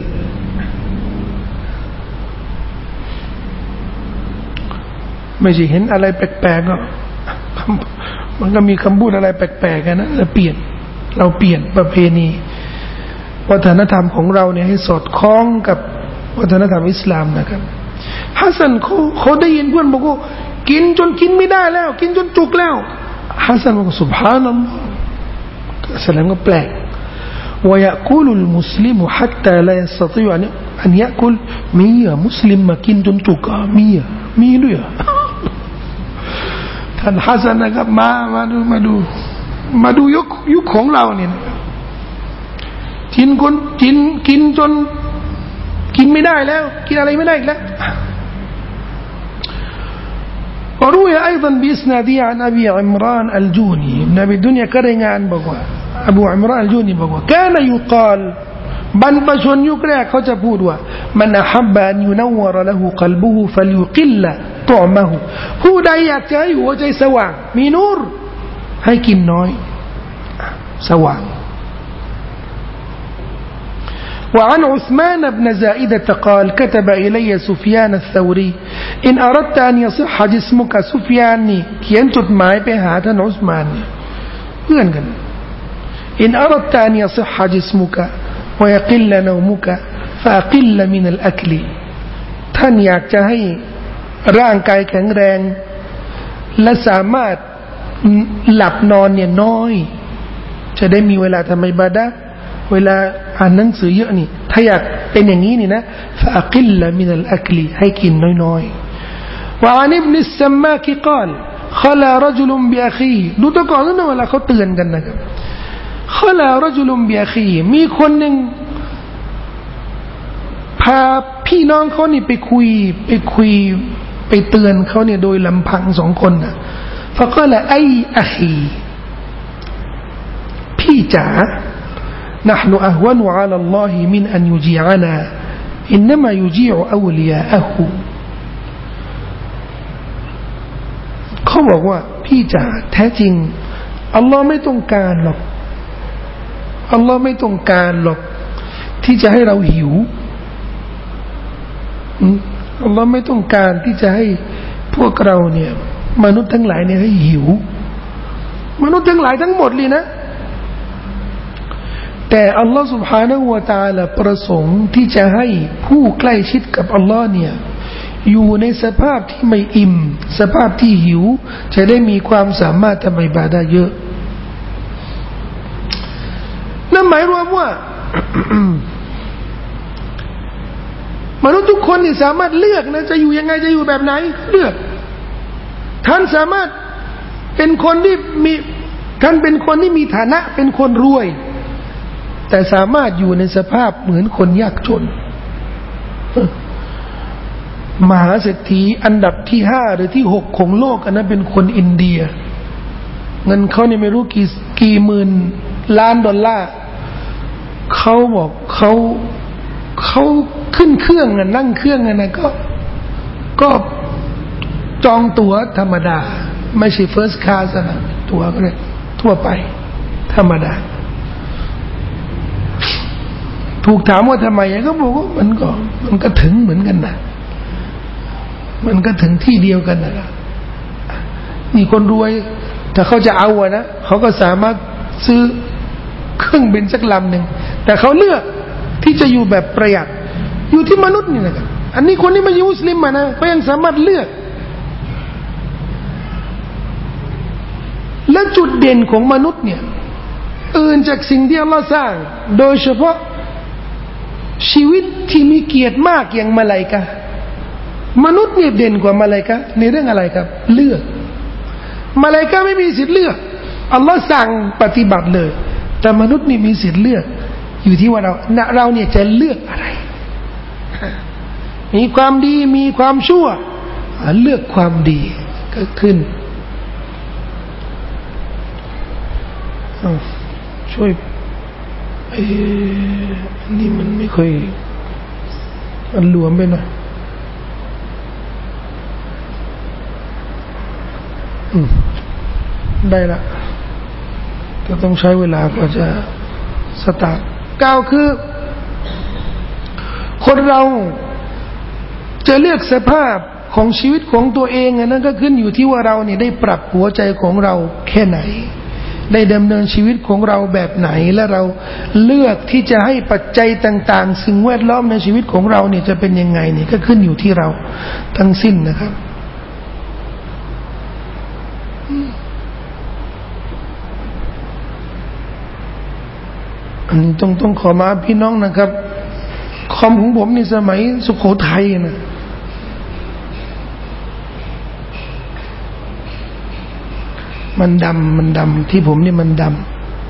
ไม่ใช่เห็นอะไรแปลกๆก็มันก็มีคำพูดอะไรแปลกๆกันนะเราเปลี่ยนเราเปลี่ยนประเพณีวัฒนธรรมของเราเนี่ยให้สอดคล้องกับวัฒนธรรมอิสลามนะครับฮัสซันเขาเขาได้ยินเพื่อนบอกว่ากินจนกินไม่ได้แล้วกินจนจุกแล้วฮัสซันบอกซุบฮานัลลอฮฺแสดงว่าแปลก ويأكل المسلم حتى لا يستطيع أن อันนี้คุณมีอ่ะมุสลิมมากินจนจุกอ่ะมีอ่ะมีด้วยอ่ะท่านฮัสซันนะครับมามาดูมาดูมาดูยุคยุคของเราเนี่ยกินคนกินกินจนกินไม่ได้แล้วกินอะไรไม่ได้อีกแล้วوروي أيضا بإسناده عن أبي عمران الجوني ابن أبي الدنيا كرهنا عن بقوة أبو عمران الجوني بقوة كان يقال بن بشون يقرأ كتبوا من أحب أن ينور له قلبه فليقل طعمه هو دا يكتاي هو جاي سواء مي نور هاي كن نوي سواء وعن عثمان بن زائدة قال كتب إلي سفيان الثوري إن أردت أن يصح جسمك سفياني كينتت معي بها تن عثمان إن أردت أن يصح جسمك ويقل نومك فأقل من الأكلท่านอยากจะให้ร่างกายแข็งแรงและสามารถหลับนอนเนี่ยน้อยจะได้มีเวลาทำอิบาดะห์เวลาอ่านหนังสือเยอะนี่ถ้าอยากเป็นอย่างนี้นี่นะฟะอักิลละมินัลอักลีให้กินน้อยๆวะอันอิบนุสซัมมากิกาลขลารจุลุมบิอะคีดูตะก่อนนั้นเวลาเขาเตือนกันนะครับขลารจุลุมบิอะคีมีคนหนึ่งพาพี่น้องเขานี่ไปคุยไปคุยไปเตือนเขาเนี่ยโดยลำพังสองคนนะฟะกาละไออะคีพี่จ๋าنحن أهون على الله من أن يجيعنا إنما يجيع أولياءه เขาบอกว่าพี่จ๋าแท้จริงอัลลอฮ์ไม่ต้องการหรอกอัลลอฮ์ไม่ต้องการหรอกที่จะให้เราหิวอัลลอฮ์ไม่ต้องการที่จะให้พวกเราเนี่ยมนุษย์ทั้งหลายเนี่ยให้หิวมนุษย์ทั้งหลายทั้งหมดเลยนะแต่อัลลอฮฺ سبحانه และ تعالى ประสงค์ที่จะให้ผู้ใกล้ชิดกับอัลลอฮ์เนี่ยอยู่ในสภาพที่ไม่อิ่มสภาพที่หิวจะได้มีความสามารถทำอิบาดะห์เยอะนั่นหมายรวมว่า มนุษย์ทุกคนนี่สามารถเลือกนะจะอยู่ยังไงจะอยู่แบบไหนเลือกท่านสามารถเป็นคนที่มีท่านเป็นคนที่มีฐานะเป็นคนรวยแต่สามารถอยู่ในสภาพเหมือนคนยากจนมหาเศรษฐีอันดับที่ห้าหรือที่หกของโลกอันนั้นเป็นคนอินเดียเงินเขาเนี่ยไม่รู้กี่กี่หมื่นล้านดอลลาร์เขาบอกเขาเขาขึ้นเครื่องนะนั่งเครื่องนะก็ก็จองตั๋วธรรมดาไม่ใช่ first class นะตั๋วก็เลยทั่วไปธรรมดาถูกถามว่าทำไมก็บอกว่ามันก็มันก็ถึงเหมือนกันนะมันก็ถึงที่เดียวกันนะมีคนรวยถ้าเขาจะเอาอะนะเขาก็สามารถซื้อเครื่องบินสักลำหนึ่งแต่เขาเลือกที่จะอยู่แบบประหยัดอยู่ที่มนุษย์นี่นะครับอันนี้คนที่ไม่ใช่มุสลิมมานะเขายังสามารถเลือกและจุดเด่นของมนุษย์เนี่ยอื่นจากสิ่งที่อัลลอฮ์สร้างโดยเฉพาะชีวิตที่มีเกียรติมากอย่างมลาอิกะฮ์มนุษย์เนี่ยเด่นกว่ามลาอิกะฮ์ในเรื่องอะไรครับเลือกมลาอิกะฮ์ไม่มีสิทธิ์เลือกอัลลอฮ์สั่งปฏิบัติเลยแต่มนุษย์นี่มีสิทธิ์เลือกอยู่ที่ว่าเราเราเนี่ยจะเลือกอะไรมีความดีมีความชั่วเลือกความดีก็ขึ้นช่วยไอ้นี่มันไม่ค่อยมันหลวมไปหน่อยอืมได้ละก็ต้องใช้เวลากว่าจะสตาร์ทก้าวคือคนเราจะเลือกสภาพของชีวิตของตัวเองนั่นก็ขึ้นอยู่ที่ว่าเราเนี่ยได้ปรับหัวใจของเราแค่ไหนได้ดำเนินชีวิตของเราแบบไหนและเราเลือกที่จะให้ปัจจัยต่างๆสิ่งแวดล้อมในชีวิตของเราเนี่ยจะเป็นยังไงนี่ก็ขึ้นอยู่ที่เราทั้งสิ้นนะครับอันนี้ต้องต้องขอมาพี่น้องนะครับคอมของผมในสมัยสุโขทัยนะมันดำมันดำที่ผมนี่มันดำ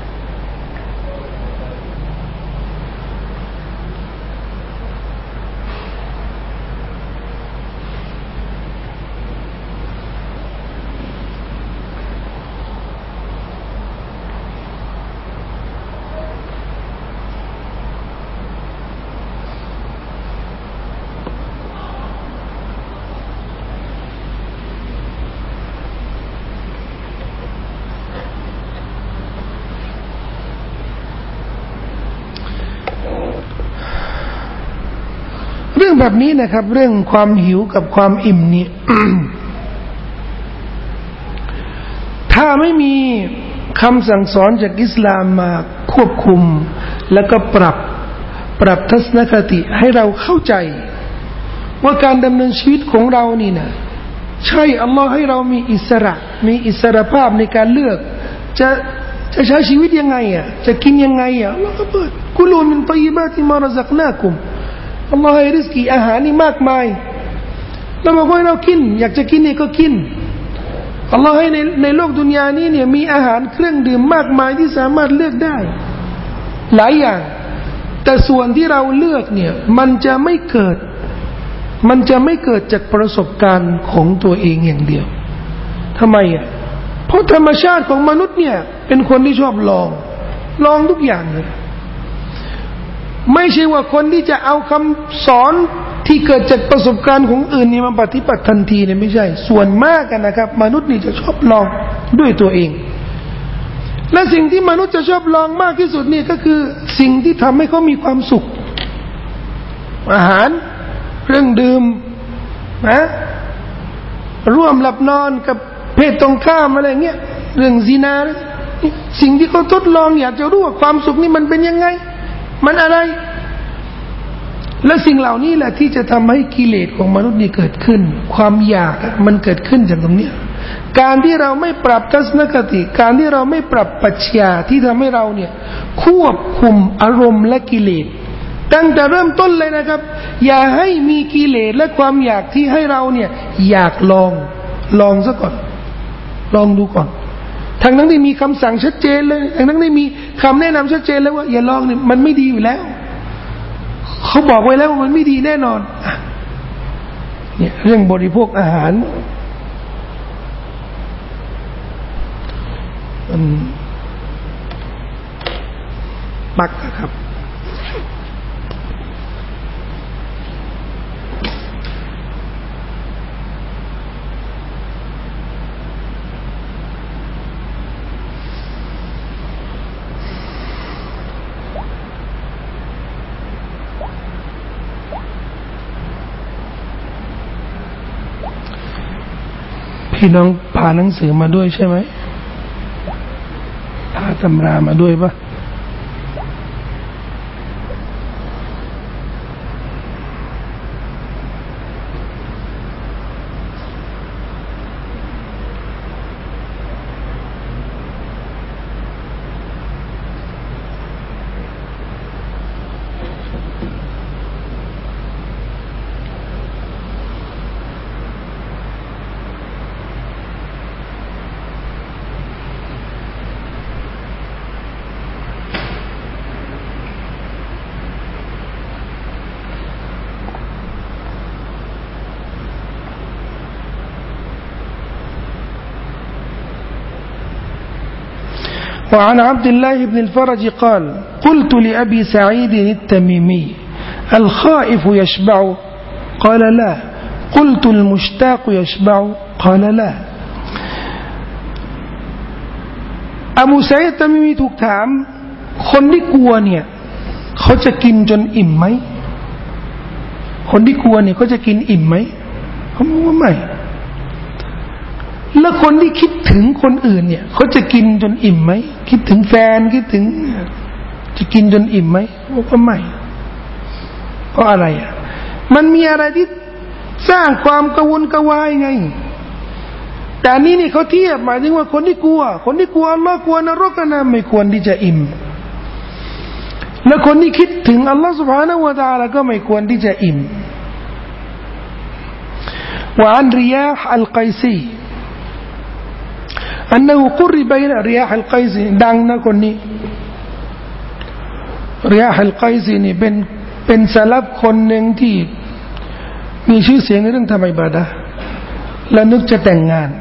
เรื่องแบบนี้นะครับเรื่องความหิวกับความอิ่มนี่ ถ้าไม่มีคำสั่งสอนจากอิสลามมาควบคุมแล้วก็ปรับปรับทัศนคติให้เราเข้าใจว่าการดำเนินชีวิตของเรานี่นะใช่อัลลอฮ์ให้เรามีอิสระมีอิสรภาพในการเลือกจะจะใช้ชีวิตยังไงอ่ะจะกินยังไงอ่ะอัลลอฮ์ก็เปิดกุลูมินฏอยยิบาติมาระซักนากุมอัลลอฮ์ให้ริสกีอาหารนี่มากมายแล้วบอกว่าเรากินอยากจะกินนี่ก็กินอัลลอฮ์ให้ในในโลกดุนยานี้เนี่ยมีอาหารเครื่องดื่มมากมายที่สามารถเลือกได้หลายอย่างแต่ส่วนที่เราเลือกเนี่ยมันจะไม่เกิดมันจะไม่เกิดจากประสบการณ์ของตัวเองอย่างเดียวทำไมอ่ะเพราะธรรมชาติของมนุษย์เนี่ยเป็นคนที่ชอบลองลองทุกอย่างเลยไม่ใช่ว่าคนที่จะเอาคำสอนที่เกิดจากประสบการณ์ของอื่นนี่มาปฏิบัติทันทีเนี่ยไม่ใช่ส่วนมากกันนะครับมนุษย์นี่จะชอบลองด้วยตัวเองและสิ่งที่มนุษย์จะชอบลองมากที่สุดนี่ก็คือสิ่งที่ทำให้เขามีความสุขอาหารเครื่องดื่มนะร่วมหลับนอนกับเพศตรงข้ามอะไรเงี้ยเรื่องซินาสิ่งที่เขาทดลองอยากจะรู้ว่าความสุขนี่มันเป็นยังไงมันอะไรและสิ่งเหล่านี้แหละที่จะทำให้กิเลสของมนุษย์นี่เกิดขึ้นความอยากมันเกิดขึ้นจากตรงนี้การที่เราไม่ปรับทัศนคติการที่เราไม่ปรับปรัชญาที่ทำให้เราเนี่ยควบคุมอารมณ์และกิเลสตั้งแต่เริ่มต้นเลยนะครับอย่าให้มีกิเลสและความอยากที่ให้เราเนี่ยอยากลองลองซะก่อนลองดูก่อนทั้งนั้นที่มีคำสั่งชัดเจนเลยทั้งนั้นที่มีคำแนะนำชัดเจนแล้วว่าอย่าลองเนี่ยมันไม่ดีอยู่แล้วเขาบอกไว้แล้วว่ามันไม่ดีแน่นอนเนี่ยเรื่องบริโภคอาหารมันปักครับพี่น้องพาหนังสือมาด้วยใช่ไหมพาตำรามาด้วยปะ وعن عبد الله بن الفرج قال قلت لأبي سعيد التميمي الخائف يشبع قال لا قلت المشتاق يشبع قال لا อบูซัยด ตะมีมีถูกถามคนที่กลัวเนี่ยเขาจะกินจนอิ่มไหมคนที่กลัวเนี่ยเขาจะกินอิ่มไหมเขาบอกว่าไม่แล้วคนที่คิดถึงคนอื่นเนี่ยเขาจะกินจนอิ่มไหมคิดถึงแฟนคิดถึงจะกินจนอิ่มไหมบอกว่าไม่เพราะอะไรอ่ะมันมีอะไรที่สร้างความกังวลกระวายไงแต่นี่นี่เขาเทียบหมายถึงว่าคนที่กลัวคนที่กลัวอัลเลาะห์กลัวนรกนะไม่ควรที่จะอิ่มและคนที่คิดถึงอัลลอฮฺ سبحانه และ تعالى ก็ไม่ควรที่จะอิ่มوعن رياح القيسي أنه قرب إلى رياح القيسي ดังนะคนนี้ริยาฮ์อัลไกซีนี่เป็นเป็นซะลัฟคนหนึ่งที่มีชื่อเสียงในเรื่องทำอิบาดะห์และนึกจะแต่งงาน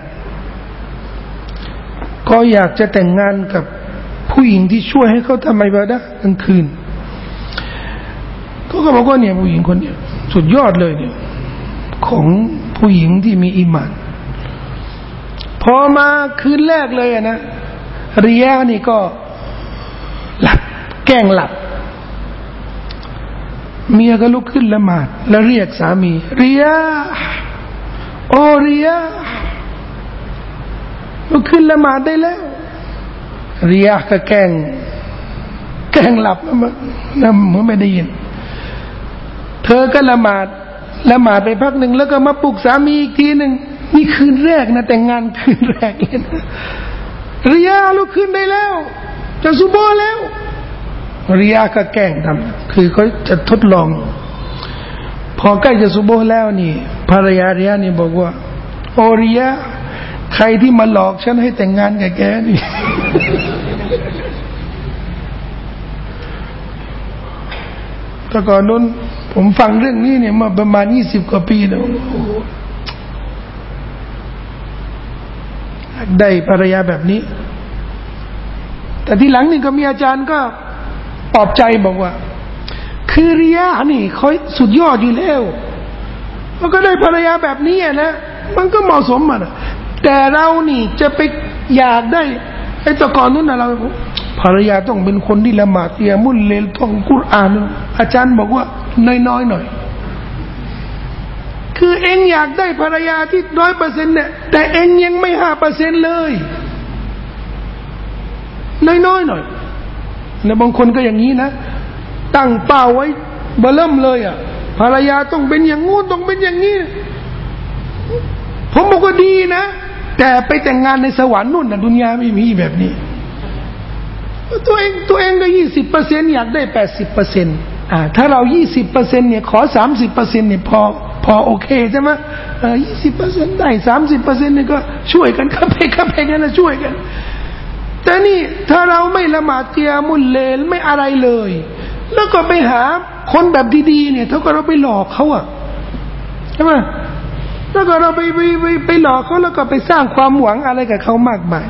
ก็อยากจะแต่งงานกับผู้หญิงที่ช่วยให้เขาทำอิบาดะห์กลางคืนก็ก็บอกว่าเนี่ยผู้หญิงคนนี้สุดยอดเลยเนี่ยของผู้หญิงที่มีอีหม่านพอมาคืนแรกเลยนะริยานี่ก็หลับแกล้งหลับเมียก็ลุกขึ้นละหมาดแล้วเรียกสามีริยาโอริยาลุกขึ้นละหมาดได้แล้วริยาก็แกล้งแกล้งหลับแล้วเหมือนไม่ได้ยินเธอก็ละหมาดละหมาดไปพักหนึ่งแล้วก็มาปลุกสามีอีกทีหนึ่งนี่คืนแรกนะแต่งงานคืนแรกเลยนะริยาลุกขึ้นได้แล้วจะซุบฮ์แล้วริยาก็แกล้งทำคือเขาจะทดลองพอใกล้จะซุบฮ์แล้วนี่ภรรยาริยานี่บอกว่าโอริยาใครที่มาหลอกฉันให้แต่งงานกับแกนี่ แต่ก่อนนู้นผมฟังเรื่องนี้เนี่ยมาประมาณยี่สิบกว่าปีแล้วได้ภรรยาแบบนี้แต่ที่หลังนี่ก็มีอาจารย์ก็ปลอบใจบอกว่าคือริยานี่เขาสุดยอดอยู่แล้วมันก็ได้ภรรยาแบบนี้นะมันก็เหมาะสมอ่ะแต่เรานี่จะไปอยากได้ไอ้ตะกอนนู้นนะเราภรรยาต้องเป็นคนที่ละหมาดเตียมุลเลลท่องกุรอานอาจารย์บอกว่าน้อยๆหน่อยคือเองอยากได้ภรรยาที่ร้อยเปอร์เซ็นต์เนี่ยแต่เองยังไม่ห้าเปอร์เซ็นต์เลยน้อยๆหน่อยแล้วบางคนก็อย่างนี้นะตั้งเป้าไว้เบอร์เริ่มเลยอ่ะภรรยาต้องเป็นอย่างงู้นต้องเป็นอย่างนี้ผมบอกว่าดีนะแต่ไปแต่งงานในสวรรค์นู่นนะดุนยาไม่มีแบบนี้ตัวเองตัวเองก็ยี่สิบเปอร์เซ็นต์อยากได้แปดสิบเปอร์เซ็นต์อ่าถ้าเรายี่สิบเปอร์เซ็นต์เนี่ยขอสามสิบเปอร์เซ็นต์เนี่ยพอพอโอเคใช่ไหมเออยี่สิบเปอร์เซ็นต์ได้สามสิบเปอร์เซ็นต์เนี่ยก็ช่วยกันครับไปครับไปกันนะช่วยกันแต่นี่ถ้าเราไม่ละหมาดเกียมุลเลลไม่อะไรเลยแล้วก็ไปหาคนแบบดีๆเนี่ยเท่ากับเราไปหลอกเขาอะใช่ไหมแล้วก็เราไปไปไปไปหลอกเขาแล้วก็ไปสร้างความหวังอะไรกับเขามากมาย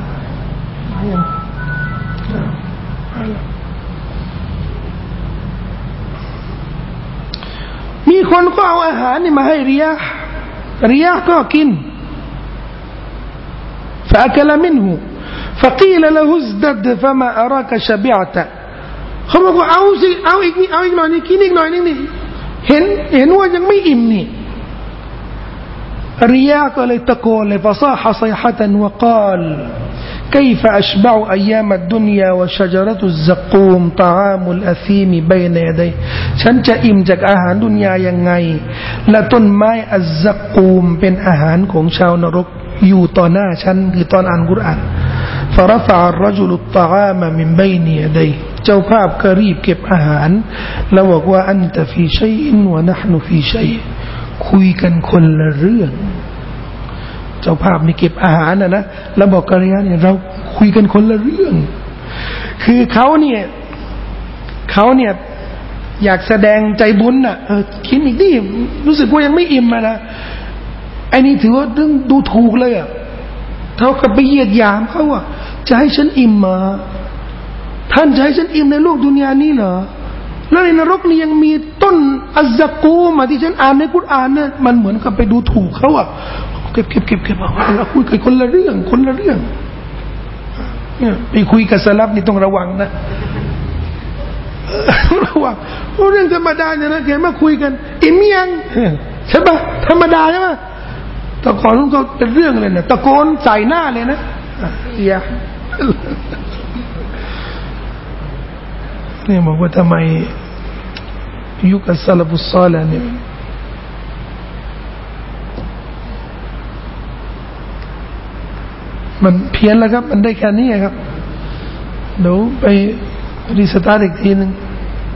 มีคนก็เอาอาหารนี่มาให้ริยาริยาก็กิน فأكل منه فقيل له ازدد فما أراك شبعت เขาบอกว่าเอาสิเอาอีกนี่เอาอีกหน่อยนี่กินอีกหน่อยนึงนี่เห็นเห็นว่ายังไม่อิ่มนี่ริยาก็เลยตะโกนเลย فصاح صيحة وقال كيف أشبع أيام الدنيا وشجرة الزقوم طعام الأثيم بين يدي ฉันจะอิ่มจากอาหารดุนยายังไงและต้นไม้อัซซักกูมเป็นอาหารของชาวนรกอยู่ต่อหน้าฉันคือตอนอ่านกุรอาน فرفع الرجل الطعام من بين يديه เจ้าภาพก็รีบเก็บอาหารแล้วบอกว่าอันตะฟีชัยอินวะนะห์นุฟีชัยคุยกันคนละเรื่องเจ้าภาพนี่เก็บอาหารนะนะแล้วบอกกัลยาเนี่ยเราคุยกันคนละเรื่องคือเขาเนี่ยเขาเนี่ยอยากแสดงใจบุญน่ะเออกินอีกดิรู้สึกว่ายังไม่อิ่มอ่ะนะไอ้นี่ถือว่าต้องดูถูกเลยอ่ะเท่ากับไปเหยียดหยามเขาอ่ะจะให้ฉันอิ่มมาท่านจะให้ฉันอิ่มในโลกดุนยานี้เหรอแล้วในนรกนี่ยังมีต้นอัซซักูมที่ฉันอ่านในกุรอานเนี่ยมันเหมือนกับไปดูถูกเขาอ่ะเก็บเก็บเก็บเก็บเราคุยกันคนละเรื่องคนละเรื่องเนี่ยไปคุยกับสลับนี่ต้องระวังนะระวังเรื่องธรรมดาเนี่ยนะเห็นมาคุยกันอิ่มยังใช่ปะธรรมดาใช่ปะตะโกนก็เป็นเรื่องเลยนะตะโกนใส่หน้าเลยนะอย่าเนี่ยบอกว่าทำไมยุคอัสซาลฟุสซอลิห์เนี่ยมันเพี้ยนแล้วครับมันได้แค่นี้ครับเดี๋ยวไปรีสตาร์ทอีกทีนึง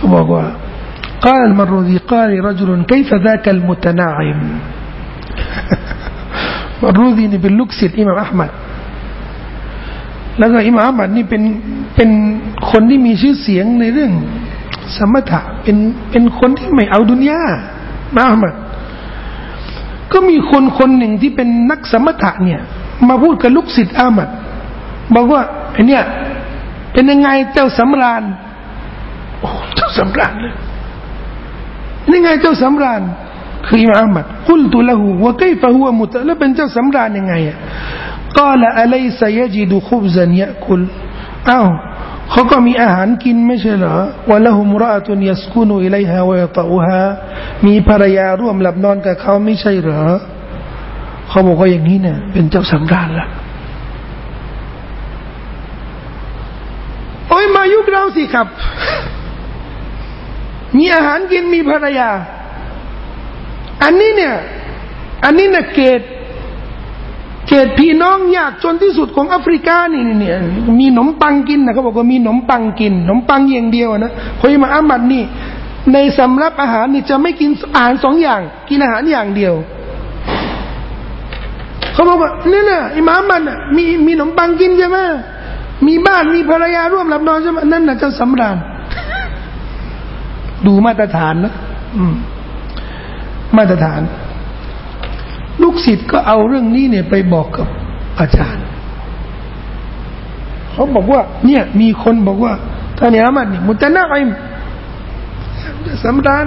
บอกว่า قال المروذي قال رجل كيف ذاك المتناعم มัรูซีนี่เป็นลูกศิษย์อิหม่ามอะห์มัดแล้วก็อิหม่ามอะห์มัดนี่เป็นเป็นคนที่มีชื่อเสียงในเรื่องสมถะเป็นเป็นคนที่ไม่เอาดุนยาอะห์มัดก็มีคนคนหนึ่งที่เป็นนักสมถะเนี่ยมาพูดกับลูกศิษย์อะห์มัดบอกว่าไอ้เนี่ยเป็นยังไงเจ้าสำราญโอ้เจ้าสำราญเลยยังไงเจ้าสำราญคืออิหม่ามอะห์มัดกุลตุละหูวะไกฟะฮุวะมุตะแล้วเป็นเจ้าสำราญยังไงอ่ะกาละอะลัยซะยะญิดุคุบซันยะกุลอ้าวเขาก็มีอาหารกินไม่ใช่เหรอวะละฮุมรออะตุนยัสกุนุอิลัยฮาวะยะตะอูฮามีภรรยาร่วมหลับนอนกับเขาไม่ใช่เหรอเขาบอกว่าอย่างนี้เนี่ยเป็นเจ้าสำราญละโอ้ยมายุคเราสิครับมีอาหารกินมีภรรยาอันนี้เนี่ยอันนี้เนี่ยเกตเกตพี่น้องยากจนที่สุดของแอฟริกานี่เนี่ยมีขนมปังกินนะเขาบอกว่ามีขนมปังกินขนมปังอย่างเดียวนะพออิหม่ามอะห์มัดนี่ในสำรับอาหารนี่จะไม่กินอาหารสองอย่างกินอาหารอย่างเดียวเขาบอกว่านี่น่ะอิหม่ามอะห์มัดน่ะมีมีขนมปังกินใช่ไหมมีบ้านมีภรรยาร่วมหลับนอนใช่ไหมนั่นน่ะเจ้าสำราญดูมาตรฐานนะอืมมาตรฐานลูกศิษย์ก็เอาเรื่องนี้เนี่ยไปบอกกับอาจารย์เขาบอกว่าเนี่ยมีคนบอกว่าท่านอิหม่ามอะห์มัดนี่มุตะนะอิมสำราญ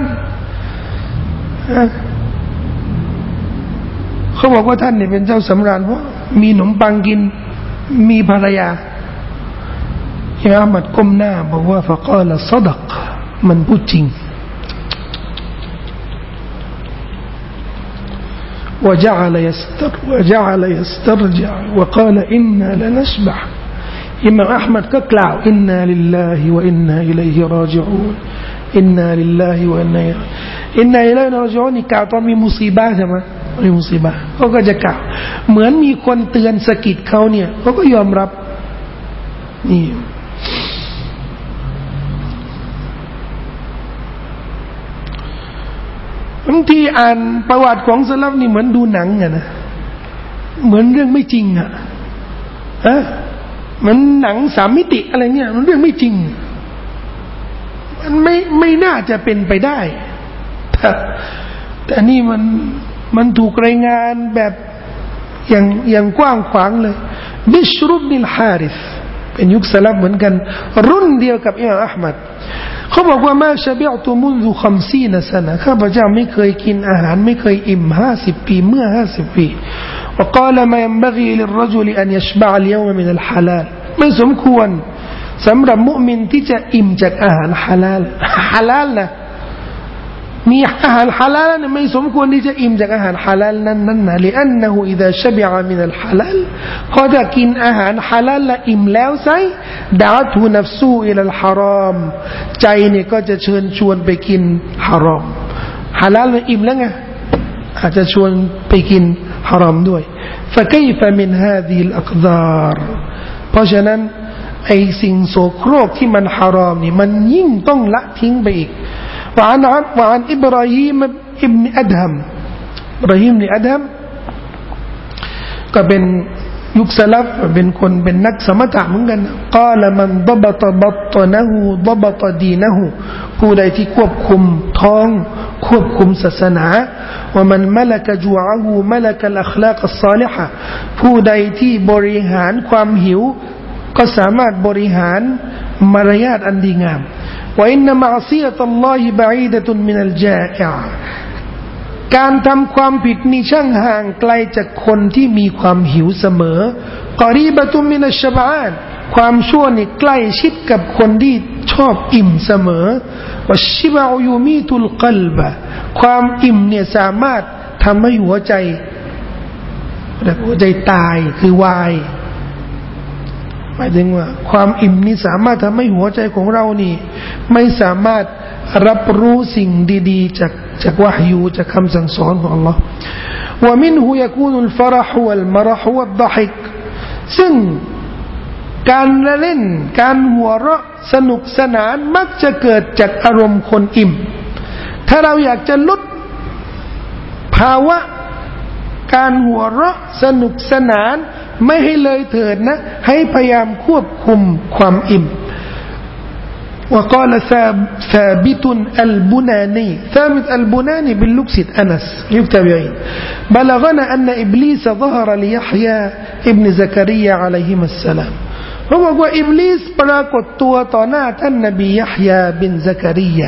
เขาบอกว่าท่านเนี่ยเป็นเจ้าสำราญเพราะมีขนมปังกินมีภรรยาอิหม่ามอะห์มัดก้มหน้าบอกว่าฟะกาละซะดักมันพูดจริงوجعل يستر وجعل يسترجع وقال إنا لنشبع إمام أحمد كقلع إنا لله وإنا إليه راجعون إنا لله وإنا إنا إليه راجعون กล่าวตอนมีมุซีบะห์ใช่ไหมมีมุซีบะห์เขาก็จะกล่าวเหมือนมีคนเตือนสะกิดเขาเนี่ยเขาก็ยอมรับนี่บางทีอ่านประวัติของสลัฟนี่เหมือนดูหนังอะนะเหมือนเรื่องไม่จริงอะฮะเหมือนหนังสามมิติอะไรเงี้ยมันเรื่องไม่จริงมันไม่ไม่น่าจะเป็นไปได้แต่แต่นี่มันมันถูกรายงานแบบอย่างอย่างกว้างขวางเลยบิชรุบนิลฮาริษเป็นยุคสลัฟเหมือนกันรุ่นเดียวกับอิหม่ามอะห์มัดเขาบอกว่ามาชะบิอตุมุนซุห้าสิบซะนะข้าพเจ้าไม่เคยกินอาหารไม่เคยอิ่มห้าสิบปีเมื่อห้าสิบปี وقال ما ينبغي للرجل أن يشبع اليوم من الحلال ไม่สมควรสำหรับมุมินที่จะอิ่มจากอาหารฮาลาลฮาลาลนะมีอาหารฮาลาลเนี่ยไม่สมควรที่จะอิ่มจากอาหารฮาลาลนั้นนั่นนะلأنه إذا شبع من الحلال พอจะกินอาหารฮาลาลและอิ่มแล้วไซดะตุนัฟซูอิลัลฮารอมใจเนี่ยก็จะเชิญชวนไปกินฮารอมฮาลาลอิ่มแล้วไงอาจจะชวนไปกินฮารอมด้วย فكيف من هذه الأقدار เพราะฉะนั้นไอ้สิ่งโสโครกที่มันฮารอมนี่มันยิ่งต้องละทิ้งไปอีกوعن وعن إبراهيم ابن أدهم إبراهيم ابن أدهم ก็เป็นยุคสลัฟเป็นคนเป็นนักสมถะเหมือนกันกล่าวมันดบตบัตนะฮูดบตดีนะฮูผู้ใดที่ควบคุมท้องควบคุมศาสนาว่ามันมะละกะจูอะฮูมะละกะอัคลากัสศอลิฮะผู้ใดที่บริหารความหิวก็สามารถบริหารมารยาทอันดีงามว่าอินนะมะอซิยะตัลลอฮิบะอีดะตุนมินัลญาอิอการทำความผิดนี่ช่างห่างไกลจากคนที่มีความหิวเสมอกอรีบะตุมินัชชะบะานความชั่วนี่ใกล้ชิดกับคนที่ชอบอิ่มเสมอวัชชิบะยูมีตุลกัลบะความอิ่มเนี่ยสามารถทำให้หัวใจหัวใจตายคือวายหมายถึงว่าความอิ่มนี่สามารถทำให้หัวใจของเรานี่ไม่สามารถรับรู้สิ่งดีๆจากจากวะฮยูจากคำสั่งสอนของ Allah ว่ามินหูยะกูนุลฟะเราะฮ์วัลมะเราะฮ์วัดฎอฮิกซึ่งการละเล่นการหัวเราะสนุกสนานมักจะเกิดจากอารมณ์คนอิ่มถ้าเราอยากจะลดภาวะการหัวเราะสนุกสนานไม่ให้เลยเถิดนะให้พยายามควบคุมความอิ่มوقال ثابت البناني ثابت البناني باللوكسيد أنس يكتبعين بلغنا أن إبليس ظهر ليحيى ابن زكريا عليهما السلام هو هو إبليسปรากฏตัวต่อหน้าท่านนบียะฮยาบินซะกะรียา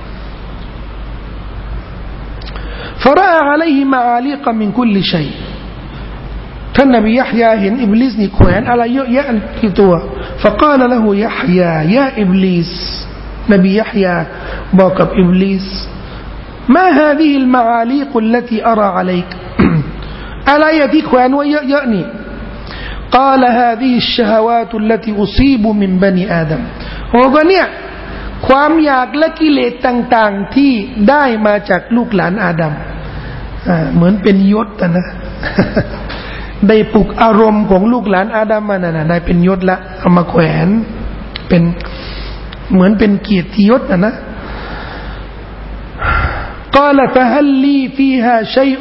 فرأى عليه معالق من كل شيء ท่านนบียะฮยาเห็นอิบลิสนี่แขวนอะไรเยอะแยะที่ตัว فقال له يحيى يا إبليس นบียะฮยาบอกกับอิบลิส ما هذه المعاليق التي أرى عليك อะไรที่แขวนไว้เยอะๆนี่ قال هذه الشهوات التي أصيب من بني آدم โอ้ก็เนี่ยความอยากและกิเลสต่างๆที่ได้มาจากลูกหลานอาดัมเหมือนเป็นยศนะ ได้ปลุกอารมณ์ของลูกหลานอาดัมมาน่ะได้เป็นยศละเอามาแขวนเป็นเหมือนเป็นเกียรติยศนะนะ قال فهل لي فيها شيء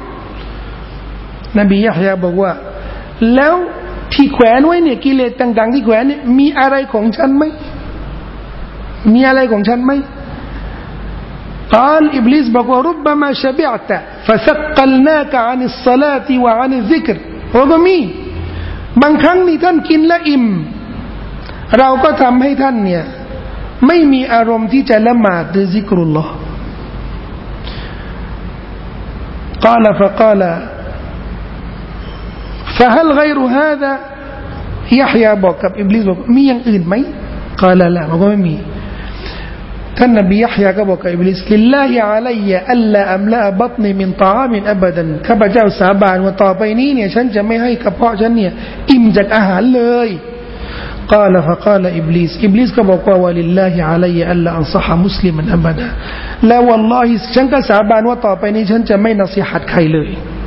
นบียะฮยาบอกว่าแล้วที่แขวนไว้เนี่ยกิเลสต่างๆที่แขวนเนี่ยมีอะไรของฉันไหมมีอะไรของฉันไหม قال إبليس บอกว่า ربما شبعت فثقلناك عن الصلاة وعن الذكر โอ้ก็มีบางครั้งนี่ท่านกินและอิ่มเราก็ทำให้ท่านเนี่ยไม่มีอารมณ์ที่จะละหมาดหรือซิกรุลลอฮ์ قال فقال فهل غير هذا ยะฮยาบอกกับอิบลิสบอกมีอย่างอื่นไหม قال لا บอกว่าไม่มีท่านนบียะฮยาก็บอกกับอิบลิสลิลลาฮิอะลัยยะอัลลาอัมลาบัตนีมินตออามินอับดันข้าพเจ้าสาบานว่าต่อไปนี้เนี่ยฉันจะไม่ให้กระเพาะฉันเนี่ยอิ่มจากอาหารเลย قال فقال إبليس إبليس ก็บอกว่า ولله علي ألا أنصح مسلما أبدا แล้ววัลลอฮิฉันก็สาบานว่าต่อไปนี้ฉันจะไม่นซีฮัตใครเลย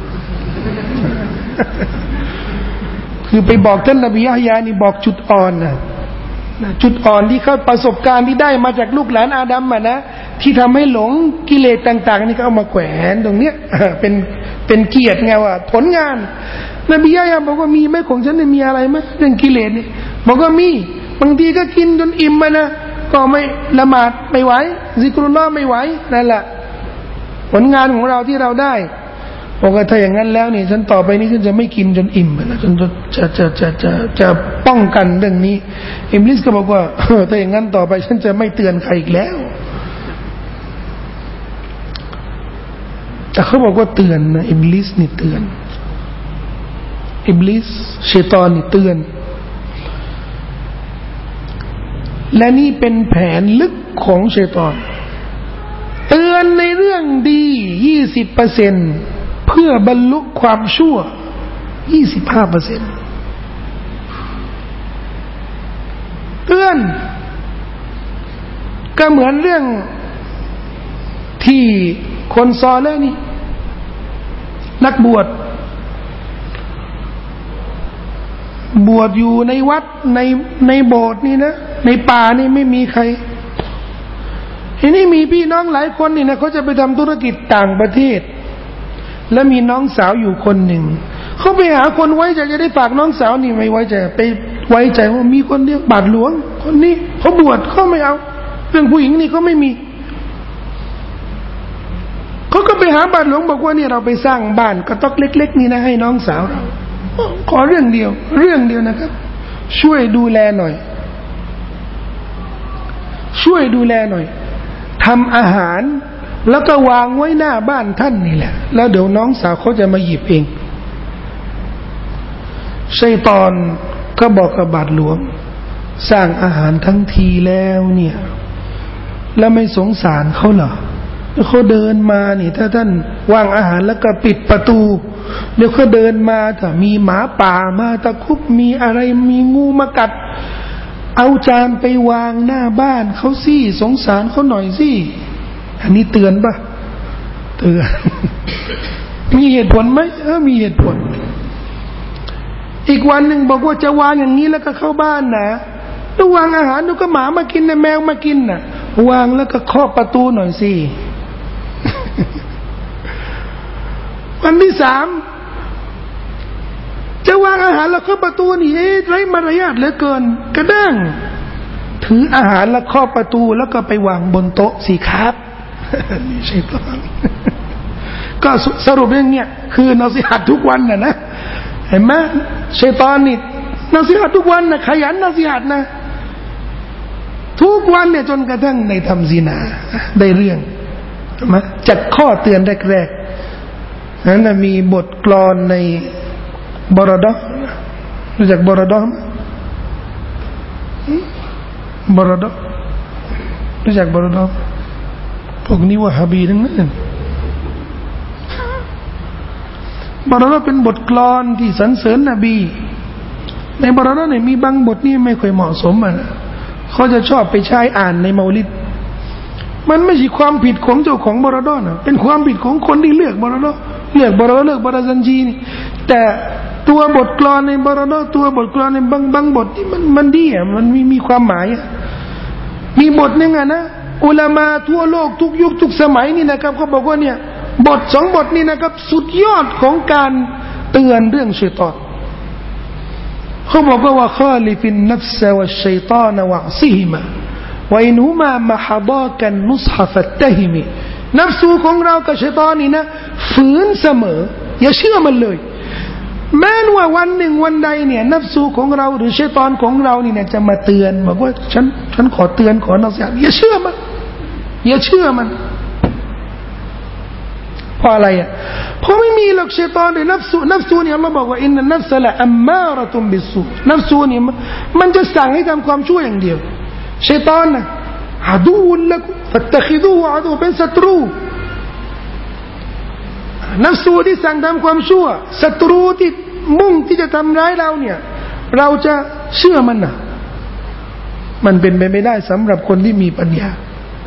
คือไปบอกท่านนบียะฮยานี่บอกจุดอ่อนนะจุดอ่อนที่เขาประสบการณ์ที่ได้มาจากลูกหลานอาดัมอ่ะนะที่ทำให้หลงกิเลสต่างๆนี่ก็เอามาแขวนตรงเนี้ยเป็นเป็นเกียรติไงว่าผลงานนบียะฮยาบอกว่ามีไหมของฉันเนี่ยมีอะไรไหมเรื่องกิเลสนี่บอกว่ามีบางทีก็กินจนอิ่มมานะก็ไม่ละหมาดไม่ไหวซิกรุลลอฮ์ไม่ไหวนั่นแหละผลงานของเราที่เราได้บอกว่าถ้าอย่างนั้นแล้วนี่ฉันต่อไปนี้ฉันจะไม่กินจนอิ่มนะฉันจะจะจะจะจะจะป้องกันเรื่องนี้อิบลิสก็บอกว่าถ้าอย่างนั้นต่อไปฉันจะไม่เตือนใครอีกแล้วแต่เขาบอกว่าเตือนนะอิบลิสนี่เตือนอิบลิสชัยฏอนนี่เตือนและนี่เป็นแผนลึกของชัยฏอนเตือนในเรื่องดี ยี่สิบเปอร์เซ็นต์ เพื่อบรรลุความชั่ว ยี่สิบห้าเปอร์เซ็นต์ เตือนก็เหมือนเรื่องที่คนซอเลห์นี่นักบวชบวชอยู่ในวัดในในโบสถ์นี่นะในป่านี่ไม่มีใครทีนี้มีพี่น้องหลายคนนี่นะเขาจะไปทำธุรกิจต่างประเทศแล้วมีน้องสาวอยู่คนหนึ่งเขาไปหาคนไว้ใจจะได้ฝากน้องสาวนี่ไม่ไว้ใจไปไว้ใจว่ามีคนเรียกบาทหลวงคนนี้เขาบวชเขาไม่เอาเรื่องผู้หญิงนี่เขาไม่มีเขาก็ไปหาบาทหลวงบอกว่านี่เราไปสร้างบ้านกระต๊อกเล็กๆนี่นะให้น้องสาวเราขอเรื่องเดียวเรื่องเดียวนะครับช่วยดูแลหน่อยช่วยดูแลหน่อยทำอาหารแล้วก็วางไว้หน้าบ้านท่านนี่แหละแล้วเดี๋ยวน้องสาวเขาจะมาหยิบเองชัยฏอนก็บอกกับบาทหลวงสร้างอาหารทั้งทีแล้วเนี่ยแล้วไม่สงสารเขาเหรอเขาเดินมานี่ถ้าท่านวางอาหารแล้วก็ปิดประตูเดี๋ยวเขาเดินมาถ้ามีหมาป่ามาตะคุบมีอะไรมีงูมากัดเอาจานไปวางหน้าบ้านเขาสิสงสารเขาหน่อยสิอันนี้เตือนป่ะเตือนมีเหตุผลไหมเออมีเหตุผลอีกวันหนึ่งบอกว่าจะวางอย่างนี้แล้วก็เข้าบ้านนะแล้ววางอาหารแล้วก็หมามากินนะแมวมากินนะวางแล้วก็เคาะประตูหน่อยสิ วันที่สามจะวางอาหารแล้วเคาะประตูนี่เอ๊ะไร้มารยาทเหลือเกินกระด้างถืออาหารแล้วเคาะประตูแล้วก็ไปวางบนโต๊ะสิครับ นี่ใช่ปะ ก็สรุปอย่างเงี้ยคือนัสิฮัตทุกวันน่ะนะเห็นไหมชัยฏอนนี่นัสิฮัตทุกวันนะขยันนัสิฮัตนะทุกวันเนี่ยจนกระทั่งในทำซินาได้เรื่องใช่ไหมจากข้อเตือนแรกๆนั้นมีบทกลอนในบรดอรู้จักบรดอไหมบรดอรู้จักบรดอพวกนี้ว่าฮาบีทั้งนั้นบรดอเป็นบทกลอนที่สรรเสริญนบีในบรดอเนี่ยมีบางบทนี่ไม่ค่อยเหมาะสมอ่ะเขาจะชอบไปใช้อ่านในเมาลิดมันไม่ใช่ความผิดของเจ้าของบรดอนะเป็นความผิดของคนที่เลือกบรดอเลือกบรดอเลือกบรซันจีนี่แต่ตัวบทกลอนในบรดอตัวบทกลอนในบางบางบทที่มันมันดีอ่ะมันมีมีความหมายมีบทหนึ่งอ่ะนะอุลามาทั่วโลกทุกยุคทุกสมัยนี่นะครับเขาบอกว่าเนี่ยบทสองบทนี้นะครับสุดยอดของการเตือนเรื่องชัยฏอนเขาบอกว่าข้อลิฟินนัฟซะวัชชัยฏอนวะซิฮิมะวะอินฮุมามาฮดากันนุสฮะฟัตตะฮิมินัฟซูของเรากับชัยฏอนนี่นะฝืนเสมออย่าเชื่อมันเลยแม้ว่าวันหนึ่งวันใดเนี่ยนัฟซูของเราหรือชัยฏอนของเรานี่เนี่ยจะมาเตือนบอกว่าฉันฉันขอเตือนขอนัสยาอย่าเชื่อมันอย่าเชื่อมันเพราะอะไรอ่ะเพราะไม่มีหลักชัยฏอนหรือนัฟซูนัฟซูเนี่ยอัลเลาะห์บอกว่าอินนันนัฟซะละอัมมาระตุมบิสซูนัฟซูเนี่ยมันจะสั่งให้ทำความชั่วอย่างเดียวชัยฏอนน่ะอะดูวละกุฟัตตะคิดูอะดูเป็นศัตรูนัฟซูที่สั่งทำความชั่วศัตรูที่มุ่งที่จะทำร้ายเราเนี่ยเราจะเชื่อมันน่ะมันเป็นไปไม่ได้สำหรับคนที่มีปัญญา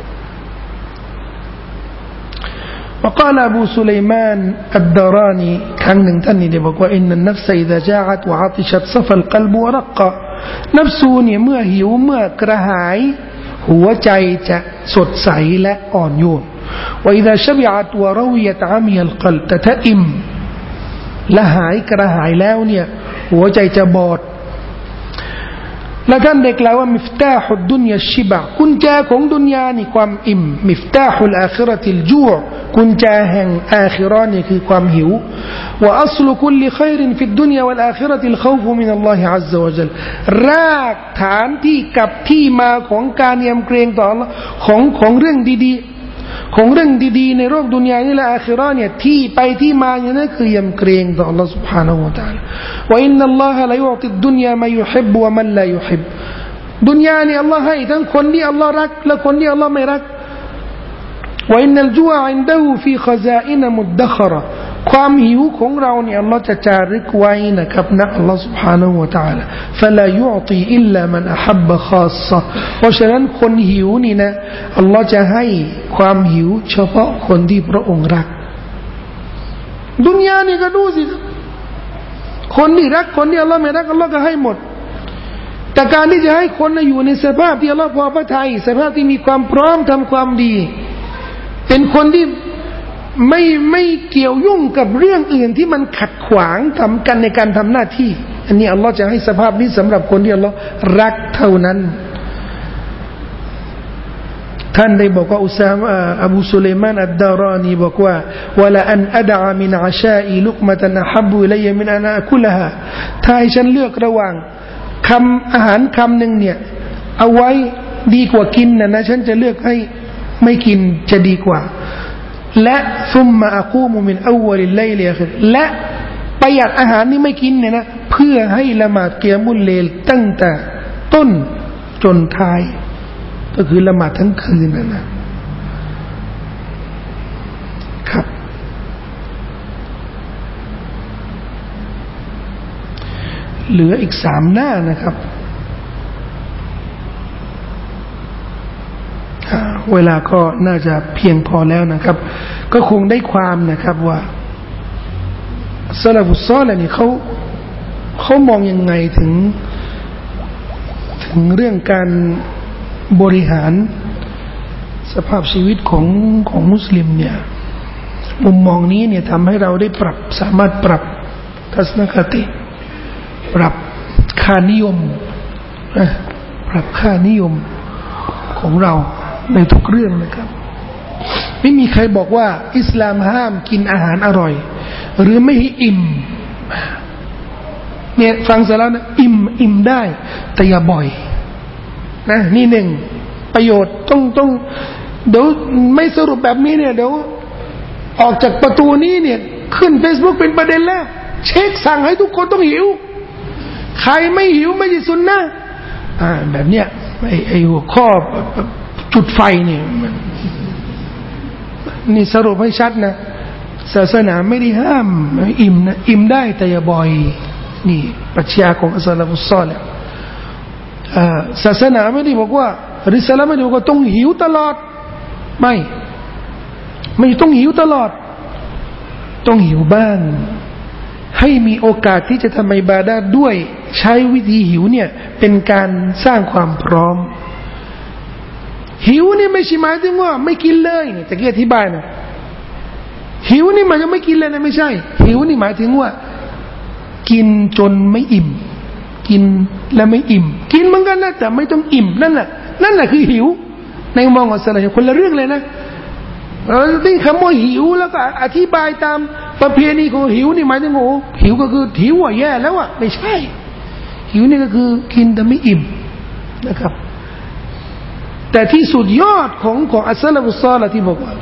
وقال أبو سليمان الدراني كان ننتني لبقوا إن النفس إذا جاعت وعطشت صفى القلب ورقى نفسوني ما هي وما كرهاي هو جايت سد سعيلة آنيون وإذا شبعت ورويت عمي القلب تتئم لهاي كرهاي لاونيا هو جايت بوت และท่านได้กล่าวว่ามิฟตาฮุดดุนยาชิบะกุญแจของดุนยานี่ความอิ่มมิฟตาฮุลอาคิเราะติลญูอ์กุญแจแห่งอาคิเราะห์นี่คือความหิววะอัศลุคุลค็อยรินฟิดดุนยาวัลอาคิเราะติลคอฟมินัลลอฮิอัซซะวะญัลรากฐานที่กับที่มาของการยำเกรงต่อ Allah ของของเรื่องดีๆของเรื่องดีๆในโลกดุนยานี่และอาคิเราะห์เนี่ยที่ไปที่มาเนี่ยนั่นคือยำเกรงต่อ Allah سبحانه และ تعالى วะอินนัลลอฮะลายุอติดดุนยามายุฮิบวะมันลายุฮิบดุนยานี่อัลลอฮ์ให้ทั้งคนที่อัลลอฮ์รักและคนที่อัลลอฮ์ไม่รักวะอินนัลจุอ์อินดะฮูฟีคซาอินมุดดะคเราะห์ความหิวของเราเนี่ยอัลลอฮ์จะจารึกไว้นะครับนะอัลลอฮ์ سبحانه และ تعالى فلا يعطي إلا من أحب خاصة เพราะฉะนั้นคนหิวนี่นะอัลลอฮ์จะให้ความหิวเฉพาะคนที่พระองค์รักดุนยานี่ก็ดูสิคนที่รักคนที่อัลลอฮ์ไม่รักอัลลอฮ์ก็ให้หมดแต่การที่จะให้คนอยู่ในสภาพที่อัลลอฮ์พอพระทัยสภาพที่มีความพร้อมทำความดีเป็นคนที่ไม่ไม่เกี่ยวยุ่งกับเรื่องอื่นที่มันขัดขวางทำกันในการทำหน้าที่อันนี้อัลลอฮ์จะให้สภาพนี้สำหรับคนที่อัลลอฮ์รักเท่านั้นท่านได้บอกว่าอุซามะอบูซุลัยมานอัดดารานีบอกว่าวะลาอันอัดะมินอาชาอิลุกมะตันอะฮับบุอิลัยมินอันอะกุลฮาถ้าให้ฉันเลือกระหว่างคำอาหารคำหนึ่งเนี่ยเอาไว้ดีกว่ากินนะนะฉันจะเลือกให้ไม่กินจะดีกว่าและซุมมาอะกูมุมินอวัลิลไลลิอาคิรและประหยัดอาหารนี่ไม่กินเนี่ยนะเพื่อให้ละหมาดกิยามุลเลลตั้งแต่ต้นจนท้ายก็คือละหมาดทั้งคืนนั่นนะครับเหลืออีกสามหน้านะครับเวลาก็น่าจะเพียงพอแล้วนะครับก็คงได้ความนะครับว่าซะลาฟุศศอลิฮ์นี่เขาเขามองยังไงถึงถึงเรื่องการบริหารสภาพชีวิตของของมุสลิมเนี่ยมุมมองนี้เนี่ยทำให้เราได้ปรับสามารถปรับทัศนคติปรับค่านิยมปรับค่านิยมของเราในทุกเรื่องนะครับไม่มีใครบอกว่าอิสลามห้ามกินอาหารอร่อยหรือไม่ให้อิ่มเนี่ยฟังเสร็จแล้วนะอิ่มอิ่มได้แต่อย่าบ่อยนะนี่หนึ่งประโยชน์ต้องต้องเดี๋ยวไม่สรุปแบบนี้เนี่ยเดี๋ยวออกจากประตูนี้เนี่ยขึ้น Facebook เป็นประเด็นแล้วเช็คสั่งให้ทุกคนต้องหิวใครไม่หิวไม่ใช่ซุนนะห์อ่าแบบเนี้ยไอ้ไอ้หัวข้อจุดไฟเนี่ยนี่สรุปให้ชัดนะศาสนาไม่ได้ห้ามอิ่มนะอิ่มได้แต่อย่าบ่อยนี่ปรัชญาของอัสลามุสซอลิห์อ่าศาสนาไม่ได้บอกว่าริสลามไม่ได้บอกว่าต้องหิวตลอดไม่ไม่ต้องหิวตลอดต้องหิวบ้างให้มีโอกาสที่จะทำอิบาดะห์ด้วยใช้วิธีหิวเนี่ยเป็นการสร้างความพร้อมหิวนี่ไม่ใช่หมายถึงว่าไม่กินเลยเนี่ยตะกี้อธิบายนะหิวนี่มันจะไม่กินเลยนะไม่ใช่หิวนี่หมายถึงว่ากินจนไม่อิ่มกินแล้วไม่อิ่มกินเหมือนกันนะแต่ไม่ต้องอิ่มนั่นแหละนั่นแหละคือหิวในมองของศาสนาคนละเรื่องเลยนะเราที่คำว่าหิวแล้วก็อธิบายตามประเพณีของหิวนี่หมายถึงโอ้หิวก็คือหิวว่าแย่แล้วอ่ะไม่ใช่หิวนี่ก็คือกินแต่ไม่อิ่มนะครับแต่ที่สุดยอดของของอัสลามุสซอลิห์ที่บอกว่า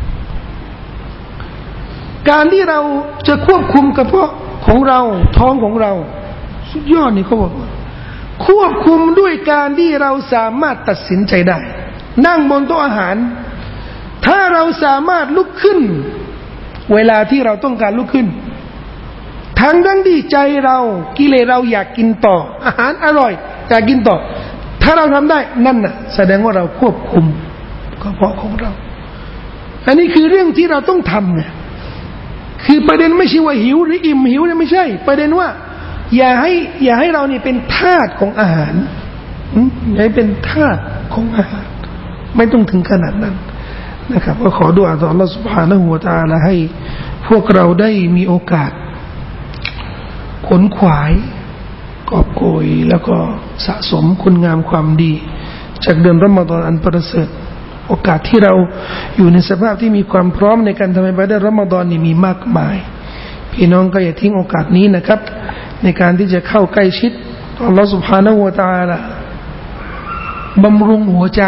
การที่เราจะควบคุมกระเพาะของเราท้องของเราสุดยอดนี่เขาบอกว่าควบคุมด้วยการที่เราสามารถตัดสินใจได้นั่งบนโต๊ะอาหารถ้าเราสามารถลุกขึ้นเวลาที่เราต้องการลุกขึ้นทั้งทั้งที่ใจเรากิเลสเราอยากกินต่ออาหารอร่อยอยากกินต่อถ้าเราทำได้นั่นน่ะแสดงว่าเราควบคุมกระเพาะของเราอันนี้คือเรื่องที่เราต้องทำเนี่ยคือประเด็นไม่ใช่ว่าหิวหรืออิ่มหิวเนี่ยไม่ใช่ประเด็นว่าอย่าให้อย่าให้เราเนี่ยเป็นทาสของอาหารอย่าให้เป็นทาสของอาหารไม่ต้องถึงขนาดนั้นนะครับก็ขอดุอาต่อ Allah سبحانه และ تعالى ให้พวกเราได้มีโอกาสขนขวายกอบโกยแล้วก็สะสมคุณงามความดีจากเดือนรอมฎอนอันประเสริฐโอกาสที่เราอยู่ในสภาพที่มีความพร้อมในการทำอิบาดะห์รอมฎอนนี่มีมากมายพี่น้องก็อย่าทิ้งโอกาสนี้นะครับในการที่จะเข้าใกล้ชิดอัลลอฮฺ سبحانه และ تعالى บำรุงหัวใจ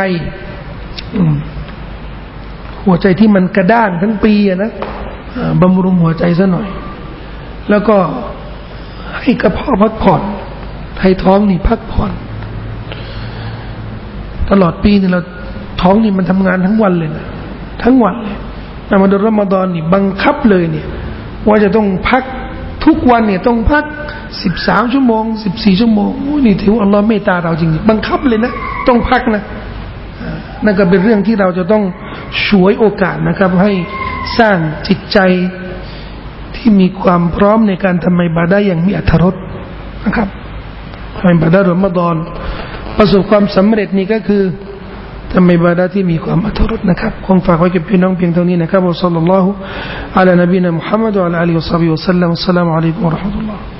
หัวใจที่มันกระด้างทั้งปีอะนะบำรุงหัวใจซะหน่อยแล้วก็ให้กระเพาะพักผ่อนให้ท้องนี่พักผ่อนตลอดปีนี่เราท้องนี่มันทำงานทั้งวันเลยนะทั้งวันเลยแต่มาเดือนรอมฎอนนี่บังคับเลยเนี่ยว่าจะต้องพักทุกวันเนี่ยต้องพักสิบสามชั่วโมงสิบสี่ชั่วโมงโอ้นี่ถือว่าอัลลอฮ์เมตตาเราจริงๆบังคับเลยนะต้องพักนะนั่นก็เป็นเรื่องที่เราจะต้องฉวยโอกาสนะครับให้สร้างจิตใจที่มีความพร้อมในการทำอิบาดะห์อย่างมีอรรถรสนะครับทำอิบาดะห์รอมฎอนประสบความสำเร็จนี่ก็คือทำอิบาดะห์ที่มีความอรรถรสนะครับคงฝากไว้กับพี่น้องเพียงเท่านี้นะครับวะศ็อลลัลลอฮุอะลานบีนะมุฮัมมัดวะอะลาอาลิฮิวะศอฮบิฮิวะซัลลัมอัสสลามุอะลัยกุมวะเราะห์มะตุลลอฮ์